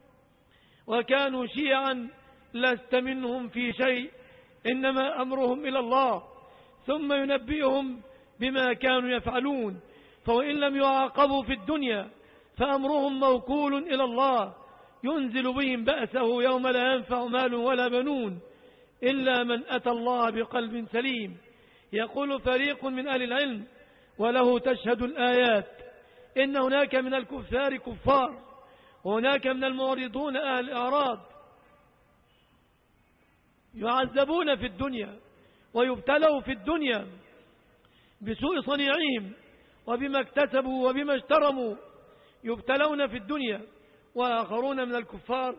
S2: وكانوا شيعا لست منهم في شيء، إنما أمرهم إلى الله ثم ينبئهم بما كانوا يفعلون. فوإن لم يعاقبوا في الدنيا فأمرهم موكول إلى الله ينزل بهم بأسه يوم لا ينفع مال ولا بنون إلا من أتى الله بقلب سليم. يقول فريق من أهل العلم وله تشهد الآيات: إن هناك من الكفار كفار وهناك من المعرضون أهل الأعراض يعذبون في الدنيا ويبتلوا في الدنيا بسوء صنيعهم وبما اكتسبوا وبما اشترموا، يبتلون في الدنيا. وآخرون من الكفار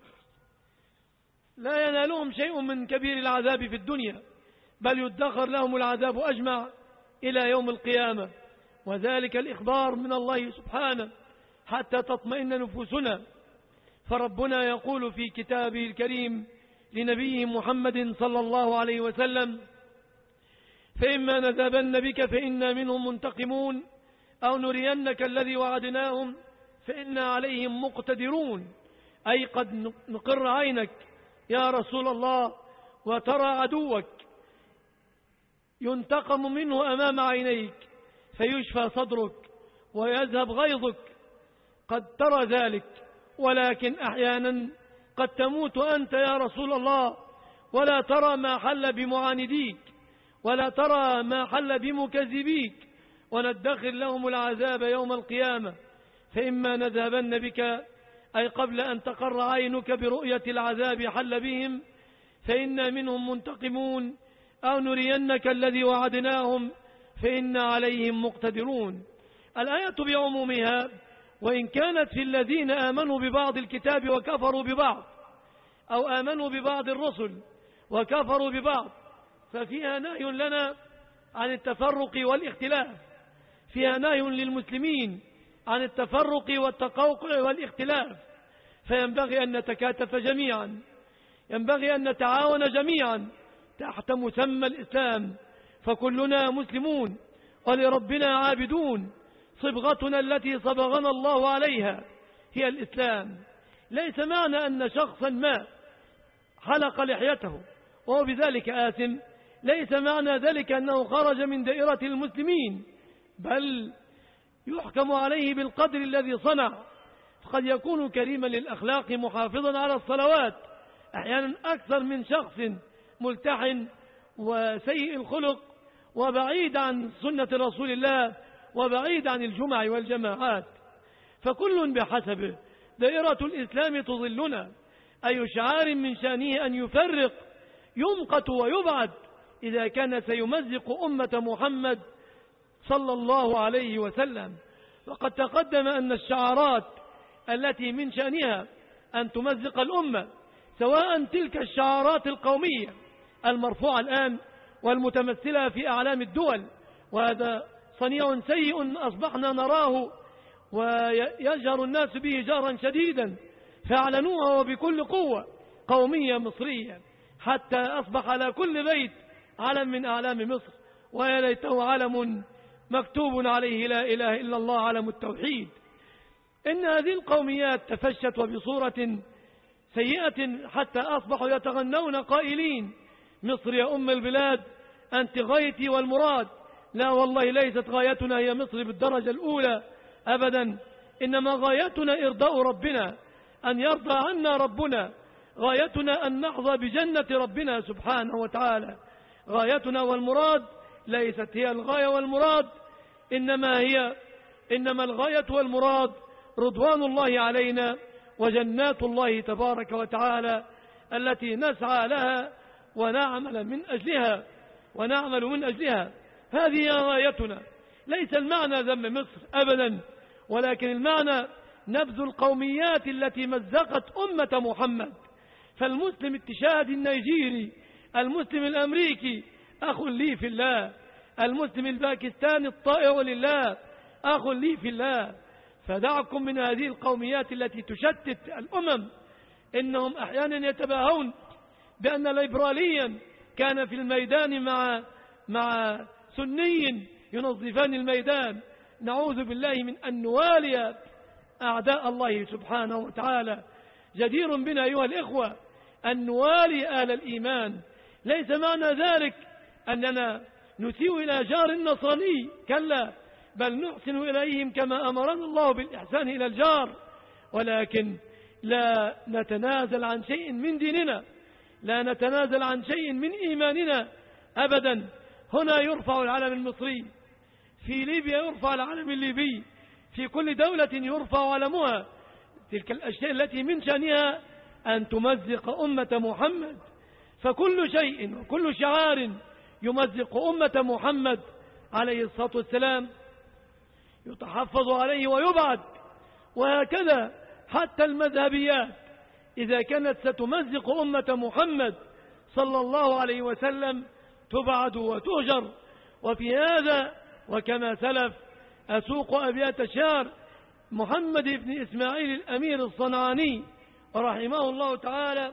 S2: لا ينالهم شيء من كبير العذاب في الدنيا، بل يدخر لهم العذاب أجمع إلى يوم القيامة، وذلك الإخبار من الله سبحانه حتى تطمئن نفوسنا. فربنا يقول في كتابه الكريم لنبيه محمد صلى الله عليه وسلم: فإما نذهبن بك فإنا منهم منتقمون أو نرينك الذي وعدناهم فإنا عليهم مقتدرون. أي قد نقر عينك يا رسول الله وترى عدوك ينتقم منه أمام عينيك فيشفى صدرك ويذهب غيظك، قد ترى ذلك، ولكن أحيانا قد تموت أنت يا رسول الله ولا ترى ما حل بمعانديك ولا ترى ما حل بمكذبيك، وندخر لهم العذاب يوم القيامة، فإما نذهبن بك أي قبل أن تقر عينك برؤية العذاب حل بهم فإنا منهم منتقمون، أو نرينك الذي وعدناهم فإنا عليهم مقتدرون. الآية بعمومها وإن كانت في الذين آمنوا ببعض الكتاب وكفروا ببعض، أو آمنوا ببعض الرسل وكفروا ببعض، ففيها نهي لنا عن التفرق والاختلاف، فيها نهي للمسلمين عن التفرق والتقوقع والاختلاف، فينبغي أن نتكاتف جميعا، ينبغي أن نتعاون جميعا تحت مسمى الإسلام، فكلنا مسلمون ولربنا عابدون، صبغتنا التي صبغنا الله عليها هي الإسلام. ليس معنى أن شخصا ما حلق لحيته وهو بذلك آثم، ليس معنى ذلك أنه خرج من دائرة المسلمين، بل يحكم عليه بالقدر الذي صنع. قد يكون كريما للأخلاق محافظا على الصلوات أحيانا أكثر من شخص ملتحن وسيء الخلق وبعيد عن سنة رسول الله وبعيد عن الجمع والجماعات، فكل بحسبه. دائرة الإسلام تظلنا، أي شعار من شأنه أن يفرق يمقت ويبعد إذا كان سيمزق أمة محمد صلى الله عليه وسلم. وقد تقدم أن الشعارات التي من شأنها أن تمزق الأمة، سواء تلك الشعارات القومية المرفوعة الآن والمتمثلة في أعلام الدول، وهذا صنيع سيء أصبحنا نراه ويجهر الناس به جهرا شديدا، فاعلنوها وبكل قوة قومية مصرية، حتى أصبح على كل بيت علم من أعلام مصر، ويا ليته علم مكتوب عليه لا إله إلا الله، علم التوحيد. إن هذه القوميات تفشت وبصورة سيئة حتى أصبحوا يتغنون قائلين: مصر يا أم البلاد أنت غايتي والمراد. لا والله، ليست غايتنا هي مصر بالدرجة الأولى أبدا، إنما غايتنا إرضاء ربنا، أن يرضى عنا ربنا، غايتنا أن نحظى بجنة ربنا سبحانه وتعالى. غايتنا والمراد ليست هي الغاية والمراد، إنما هي إنما الغاية والمراد رضوان الله علينا وجنات الله تبارك وتعالى التي نسعى لها ونعمل من أجلها ونعمل من أجلها. هذه غايتنا. ليس المعنى ذم مصر أبدا، ولكن المعنى نبذ القوميات التي مزقت أمة محمد. فالمسلم التشاد النيجيري، المسلم الأمريكي أخ لي في الله، المسلم الباكستاني الطائع لله أخ لي في الله. فدعكم من هذه القوميات التي تشتت الأمم. إنهم أحيانا يتباهون بأن ليبراليا كان في الميدان مع مع سني ينظفان الميدان. نعوذ بالله من أن نوالي أعداء الله سبحانه وتعالى. جدير بنا أيها الإخوة أن نوالي أهل الإيمان. ليس معنى ذلك أننا نسيء إلى جار النصراني، كلا، بل نحسن إليهم كما أمرنا الله بالإحسان إلى الجار، ولكن لا نتنازل عن شيء من ديننا، لا نتنازل عن شيء من إيماننا أبدا. هنا يرفع العلم المصري، في ليبيا يرفع العلم الليبي، في كل دولة يرفع علمها. تلك الأشياء التي من شأنها أن تمزق أمة محمد، فكل شيء وكل شعار يمزق أمة محمد عليه الصلاة والسلام يتحفظ عليه ويبعد. وهكذا حتى المذهبيات إذا كانت ستمزق أمة محمد صلى الله عليه وسلم تبعد وتهجر. وفي هذا وكما سلف أسوق أبيات شعر محمد بن إسماعيل الأمير الصنعاني رحمه الله تعالى،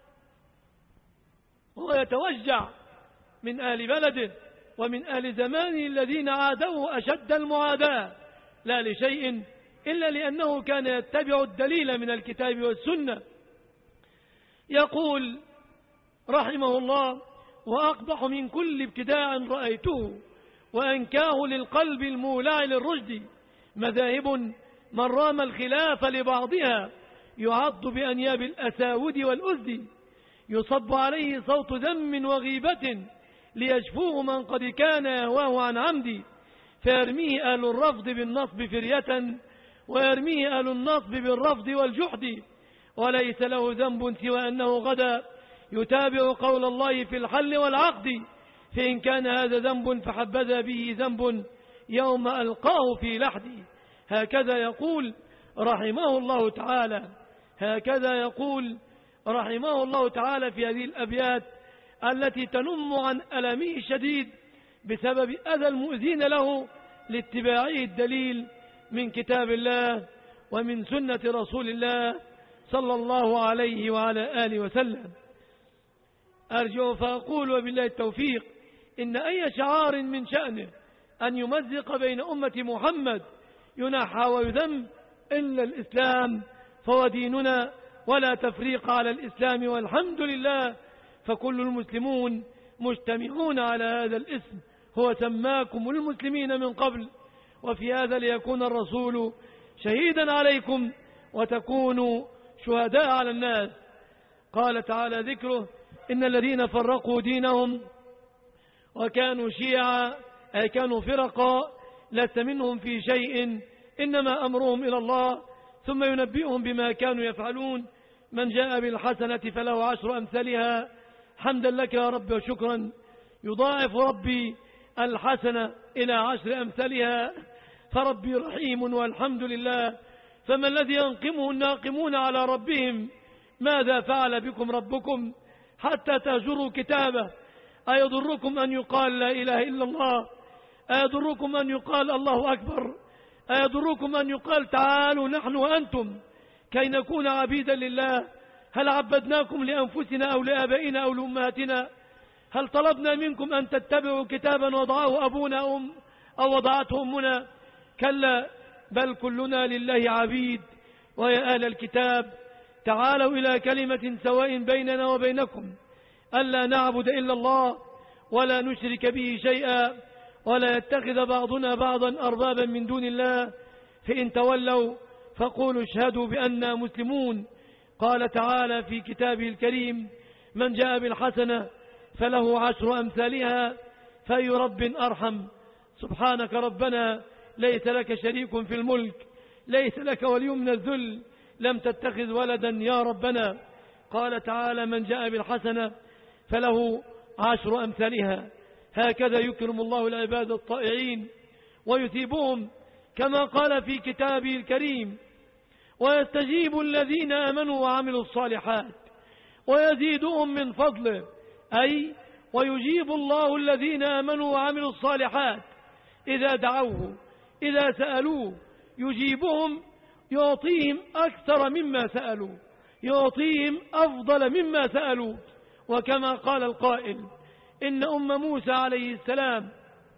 S2: وهو يتوجع من أهل بلده ومن أهل زمانه الذين عادوه أشد المعاداة، لا لشيء إلا لأنه كان يتبع الدليل من الكتاب والسنة. يقول رحمه الله: وأقبح من كل ابتداع رأيته، وأنكاه للقلب المولع للرشد. مذاهب من رام الخلاف لبعضها يعض بأنياب الأساود والأسد، يصب عليه صوت ذم وغيبة ليشفوه من قد كان يهواه عن عمد، فيرميه أهل الرفض بالنصب فرية، ويرميه أهل النصب بالرفض والجحد، وليس له ذنب سوى أنه غدا يتابع قول الله في الحل والعقد، فإن كان هذا ذنب فحبذا به ذنب يوم ألقاه في لحدي. هكذا يقول رحمه الله تعالى هكذا يقول رحمه الله تعالى في هذه الأبيات التي تنم عن ألمه الشديد بسبب أذى المؤذين له لاتباعه الدليل من كتاب الله ومن سنة رسول الله صلى الله عليه وعلى آله وسلم. أرجو فأقول وبالله التوفيق إن أي شعار من شأنه أن يمزق بين أمة محمد ينحى ويذم إلا الإسلام فهو ديننا، ولا تفريق على الإسلام، والحمد لله، فكل المسلمون مجتمعون على هذا الاسم، هو سماكم المسلمين من قبل، وفي هذا ليكون الرسول شهيدا عليكم وتكونوا شهداء على الناس. قال تعالى ذكره: إن الذين فرقوا دينهم وكانوا شيعا أي كانوا فرقا لست منهم في شيء إنما أمرهم إلى الله ثم ينبئهم بما كانوا يفعلون. من جاء بالحسنة فله عشر أمثالها. حمدا لك يا رب وشكرا. يضاعف ربي الحسنة إلى عشر أمثالها، فربي رحيم والحمد لله. فما الذي ينقمه الناقمون على ربهم؟ ماذا فعل بكم ربكم حتى تهجروا كتابه؟ أيضركم أن يقال لا إله إلا الله؟ أيضركم أن يقال الله أكبر؟ أيضركم أن يقال تعالوا نحن وأنتم كي نكون عبيدا لله؟ هل عبدناكم لأنفسنا أو لآبائنا أو لأمهاتنا؟ هل طلبنا منكم أن تتبعوا كتابا وضعه أبونا أم أو وضعته أمنا؟ كلا، بل كلنا لله عبيد. ويا أهل الكتاب تعالوا إلى كلمة سواء بيننا وبينكم ألا نعبد إلا الله ولا نشرك به شيئا ولا يتخذ بعضنا بعضا أربابا من دون الله، فإن تولوا فقولوا اشهدوا بأننا مسلمون. قال تعالى في كتابه الكريم: من جاء بالحسنة فله عشر أمثالها فأي رب أرحم. سبحانك ربنا، ليس لك شريك في الملك، ليس لك ولي من الذل، لم تتخذ ولدا يا ربنا. قال تعالى: من جاء بالحسنة فله عشر أمثالها. هكذا يكرم الله العباد الطائعين ويثيبهم، كما قال في كتابه الكريم: ويستجيب الذين آمنوا وعملوا الصالحات ويزيدهم من فضله، أي ويجيب الله الذين آمنوا وعملوا الصالحات إذا دعوه، إذا سألوه يجيبهم، يعطيهم أكثر مما سألوا، يعطيهم أفضل مما سألوا. وكما قال القائل: إن أم موسى عليه السلام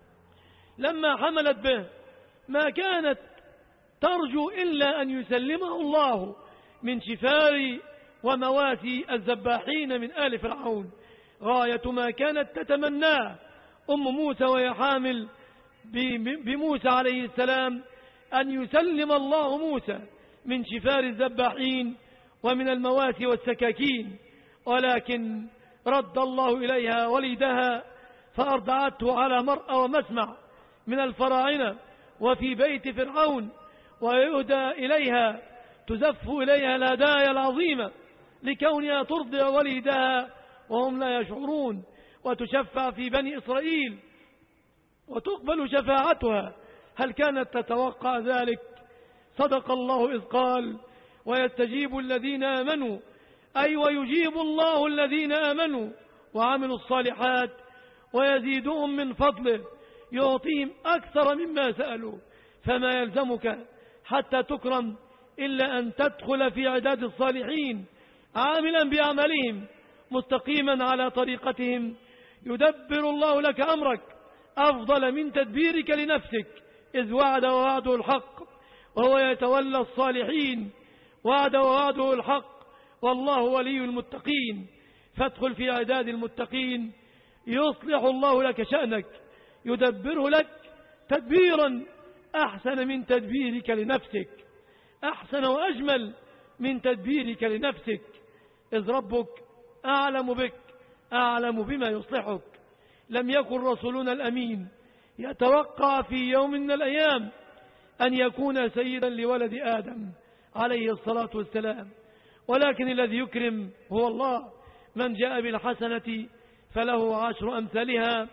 S2: لما حملت به ما كانت ترجو إلا أن يسلمه الله من شفار ومواسي الذباحين من آل فرعون. غاية ما كانت تتمناه أم موسى وهي حامل بموسى عليه السلام أن يسلم الله موسى من شفار الذباحين ومن المواسي والسكاكين، ولكن رد الله إليها وليدها فأرضعته على مرأى ومسمع من الفراعنة وفي بيت فرعون، ويهدى إليها تزف إليها الهدايا العظيمة لكونها ترضع وليدها وهم لا يشعرون، وتشفع في بني إسرائيل وتقبل شفاعتها. هل كانت تتوقع ذلك؟ صدق الله إذ قال: ويستجيب الذين آمنوا، أي ويجيب الله الذين آمنوا وعملوا الصالحات ويزيدهم من فضله، يعطيهم أكثر مما سألوا. فما يلزمك حتى تكرم إلا أن تدخل في عداد الصالحين عاملا بأعمالهم مستقيما على طريقتهم، يدبر الله لك أمرك أفضل من تدبيرك لنفسك، إذ وعد ووعده الحق وهو يتولى الصالحين، وعد ووعده الحق والله ولي المتقين. فادخل في عداد المتقين يصلح الله لك شأنك، يدبره لك تدبيرا أحسن من تدبيرك لنفسك، أحسن وأجمل من تدبيرك لنفسك، إذ ربك أعلم بك، أعلم بما يصلحك. لم يكن رسولنا الأمين يتوقع في يوم من الأيام أن يكون سيدا لولد آدم عليه الصلاة والسلام، ولكن الذي يكرم هو الله. من جاء بالحسنة فله عشر أمثالها،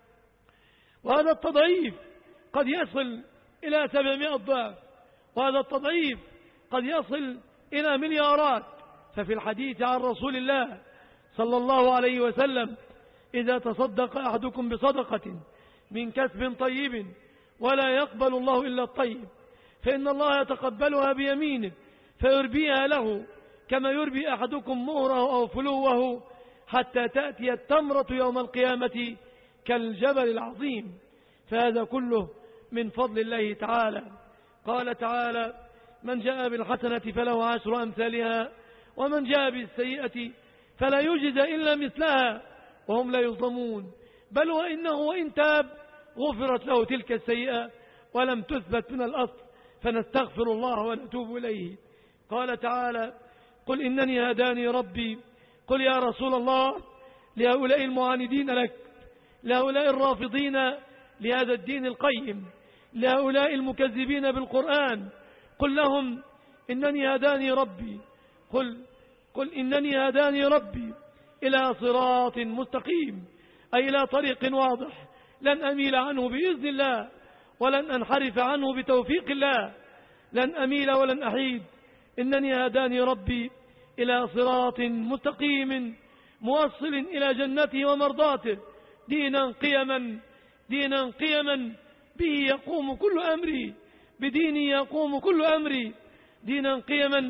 S2: وهذا التضعيف قد يصل إلى سبعمائة ضعف، وهذا التضعيف قد يصل إلى مليارات. ففي الحديث عن رسول الله صلى الله عليه وسلم: إذا تصدق أحدكم بصدقة من كسب طيب ولا يقبل الله إلا الطيب، فإن الله يتقبلها بيمينه فيربيها له كما يربي أحدكم مهره أو فلوه، حتى تأتي التمرة يوم القيامة كالجبل العظيم. فهذا كله من فضل الله تعالى. قال تعالى: من جاء بالحسنة فله عشر أمثالها ومن جاء بالسيئة فلا يجزى إلا مثلها وهم لا يظلمون، بل وإنه وإن تاب غفرت له تلك السيئة ولم تثبت من الأصل، فنستغفر الله ونتوب إليه. قال تعالى: قل إنني هداني ربي. قل يا رسول الله لهؤلاء المعاندين لك، لهؤلاء الرافضين لهذا الدين القيم، لهؤلاء المكذبين بالقرآن، قل لهم: إنني هداني ربي. قل, قل إنني هداني ربي إلى صراط مستقيم، أي إلى طريق واضح لن أميل عنه بإذن الله، ولن أنحرف عنه بتوفيق الله، لن أميل ولن أحيد. إنني هداني ربي إلى صراط مستقيم موصل إلى جنته ومرضاته، دينا قيما، دينا قيما به يقوم كل أمري، بديني يقوم كل أمري، دينا قيما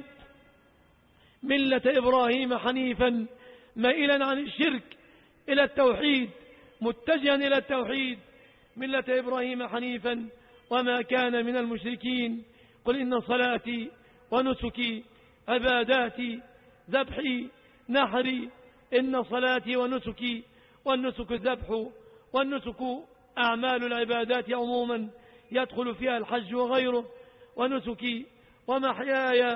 S2: ملة إبراهيم حنيفا مائلا عن الشرك إلى التوحيد، متجها إلى التوحيد، ملة إبراهيم حنيفا وما كان من المشركين. قل إن صلاتي ونسكي عباداتي ذبحي نحري. إن صلاتي ونسكي، والنسك الذبح، والنسك أعمال العبادات عموما يدخل فيها الحج وغيره، ونسكي ومحياي،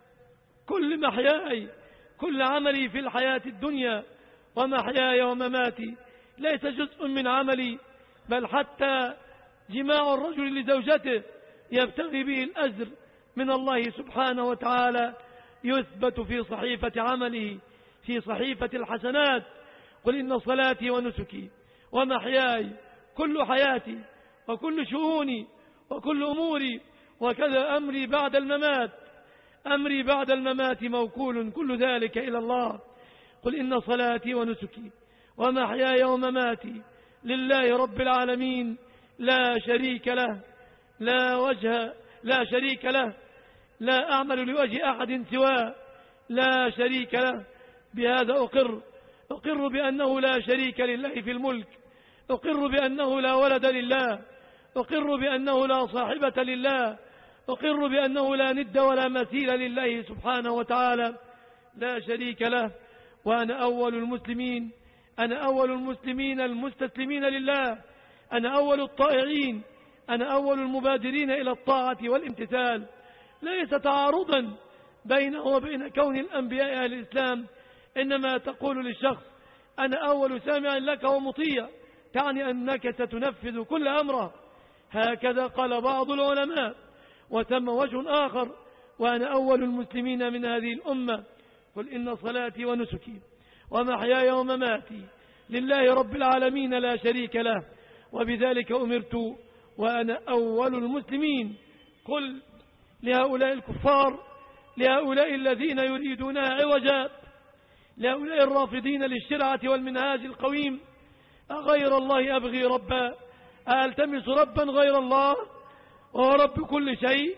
S2: كل محياي، كل عملي في الحياة الدنيا، ومحياي ومماتي ليس جزء من عملي، بل حتى جماع الرجل لزوجته يبتغي به الأجر من الله سبحانه وتعالى يثبت في صحيفة عمله، في صحيفة الحسنات. قل إن صلاتي ونسكي ومحياي، كل حياتي وكل شؤوني وكل أموري، وكذا أمري بعد الممات، أمري بعد الممات موكول كل ذلك إلى الله. قل إن صلاتي ونسكي ومحياي ومماتي لله رب العالمين لا شريك له، لا وجه لا شريك له، لا أعمل لوجه أحد سواه، لا شريك له. بهذا أقر أقر بأنه لا شريك لله في الملك، أقر بأنه لا ولد لله، أقر بأنه لا صاحبة لله، أقر بأنه لا ند ولا مثيل لله سبحانه وتعالى، لا شريك له. وأنا أول المسلمين، أنا أول المسلمين المستسلمين لله، أنا أول الطائعين، أنا أول المبادرين إلى الطاعة والامتثال. ليس تعارضا بينه وبين كون الأنبياء أهل الإسلام، إنما تقول للشخص: أنا أول سامع لك ومطيع، تعني أنك ستنفذ كل أمره. هكذا قال بعض العلماء. وثم وجه آخر: وأنا أول المسلمين من هذه الأمة. قل إن صلاتي ونسكي ومحياي ومماتي لله رب العالمين لا شريك له، وبذلك أمرت وأنا أول المسلمين. قل لهؤلاء الكفار، لهؤلاء الذين يريدونها عوجا، لهؤلاء الرافضين للشرعة والمنهاج القويم: أغير الله أبغي ربا، ألتمس ربا غير الله وهو رب كل شيء؟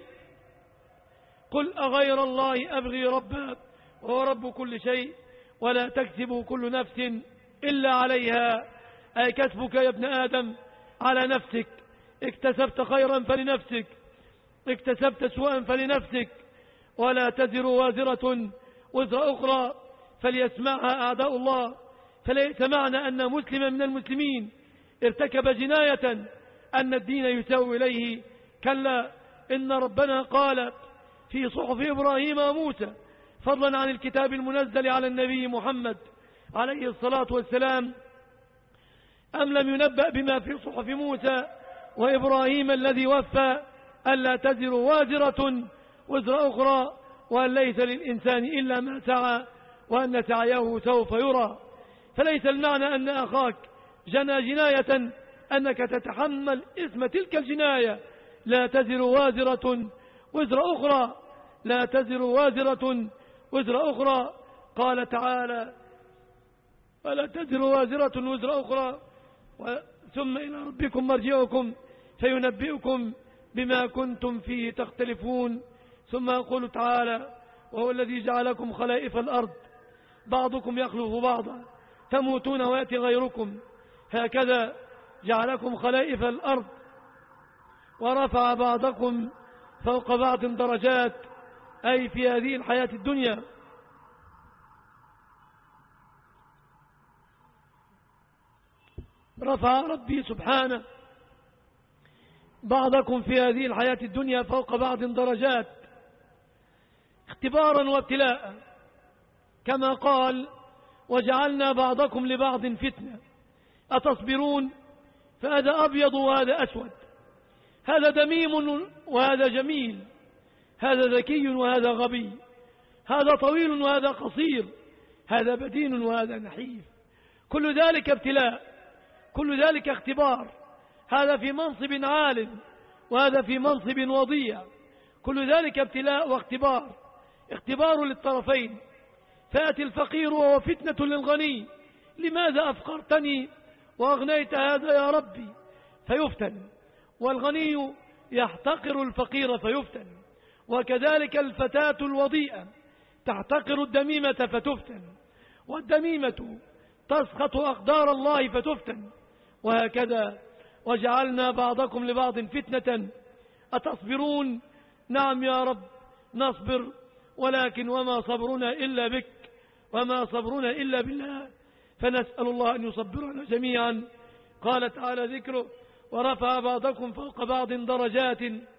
S2: قل أغير الله أبغي ربا وهو رب كل شيء، ولا تكسب كل نفس إلا عليها، أي كسبك يا ابن آدم على نفسك، اكتسبت خيرا فلنفسك، اكتسبت سوءا فلنفسك، ولا تزر وازرة وزر أخرى فليسمعها أعداء الله فليس معنى أن مسلما من المسلمين ارتكب جناية أن الدين يسوي إليه، كلا، إن ربنا قال في صحف إبراهيم وموسى فضلا عن الكتاب المنزل على النبي محمد عليه الصلاة والسلام: أم لم ينبأ بما في صحف موسى وإبراهيم الذي وفى ألا تزر وازرة وزر أخرى وأن ليس للإنسان إلا ما سعى وأن سعيه سوف يرى. فليس المعنى أن أخاك جنى جناية أنك تتحمل اسم تلك الجناية. لا تزر وازرة وزر أخرى، لا تزر وازرة وزر أخرى. قال تعالى: ولا تزر وازرة وزر أخرى ثم إلى ربكم مرجعكم فينبئكم بما كنتم فيه تختلفون. ثم يقول تعالى: وهو الذي جعلكم خلائف الأرض بعضكم يخلف بعضا تموتون ويأتي غيركم، هكذا جعلكم خلائف الأرض ورفع بعضكم فوق بعض درجات، أي في هذه الحياة الدنيا. رفع ربي سبحانه بعضكم في هذه الحياة الدنيا فوق بعض درجات اختبارا وابتلاء، كما قال: وجعلنا بعضكم لبعض فتنة أتصبرون. فهذا أبيض وهذا أسود، هذا دميم وهذا جميل، هذا ذكي وهذا غبي، هذا طويل وهذا قصير، هذا بدين وهذا نحيف. كل ذلك ابتلاء، كل ذلك اختبار. هذا في منصب عال وهذا في منصب وضيع، كل ذلك ابتلاء واختبار، اختبار للطرفين. فأتي الفقير وهو فتنة للغني: لماذا أفقرتني وأغنيت هذا يا ربي؟ فيفتن. والغني يحتقر الفقير فيفتن. وكذلك الفتاة الوضيئة تحتقر الدميمة فتفتن، والدميمة تسخط أقدار الله فتفتن، وهكذا. وجعلنا بعضكم لبعض فتنة أتصبرون. نعم يا رب نصبر، ولكن وما صبرنا إلا بك وما صبرنا إلا بالله، فنسأل الله أن يصبرنا جميعا. قال تعالى ذكره: ورفع بعضكم فوق بعض درجات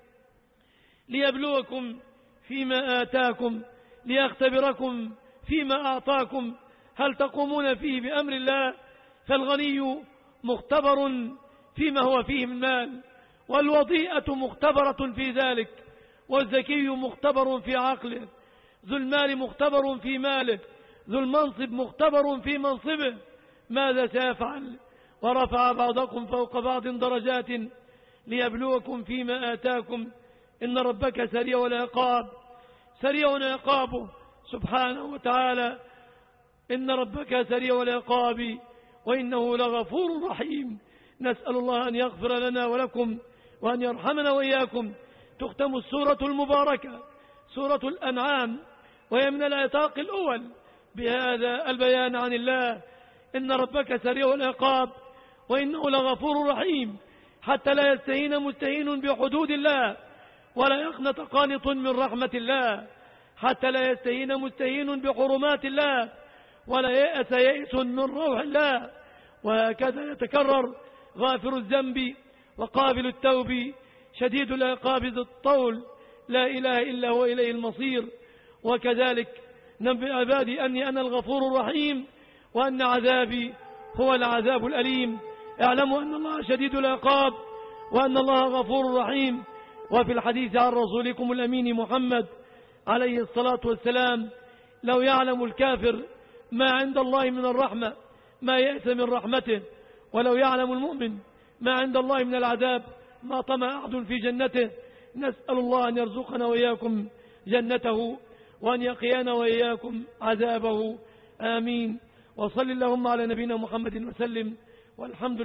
S2: ليبلوكم فيما آتاكم ليختبركم فيما أعطاكم هل تقومون فيه بأمر الله. فالغني مختبر فيما هو فيه من مال، والوضيئة مختبرة في ذلك، والذكي مختبر في عقله، ذو المال مختبر في ماله، ذو المنصب مختبر في منصبه. ماذا سيفعل؟ ورفع بعضكم فوق بعض درجات ليبلوكم فيما آتاكم إن ربك سريع العقاب، سريع عقابه سبحانه وتعالى. إن ربك سريع العقاب وإنه لغفور رحيم. نسأل الله أن يغفر لنا ولكم وأن يرحمنا وإياكم. تختم السورة المباركة سورة الأنعام وهي من العتاق الأول بهذا البيان عن الله: إن ربك سريع العقاب وإنه لغفور رحيم، حتى لا يستهين مستهين بحدود الله ولا يقنط قانط من رحمة الله، حتى لا يستهين مستهين بحرمات الله ولا يأس يئس من روح الله. وهكذا يتكرر: غافر الذنب وقابل التوب شديد العقاب ذو الطول لا إله إلا هو إليه المصير. وكذلك: نبئ عبادي أني أنا الغفور الرحيم وأن عذابي هو العذاب الأليم. اعلموا أن الله شديد العقاب وأن الله غفور رحيم. وفي الحديث عن رسولكم الأمين محمد عليه الصلاة والسلام: لو يعلم الكافر ما عند الله من الرحمة ما يأس من رحمته، ولو يعلم المؤمن ما عند الله من العذاب ما طمع أحد في جنته. نسأل الله أن يرزقنا وإياكم جنته وأن يقينا وإياكم عذابه، آمين. وصل اللهم على نبينا محمد وسلم، والحمد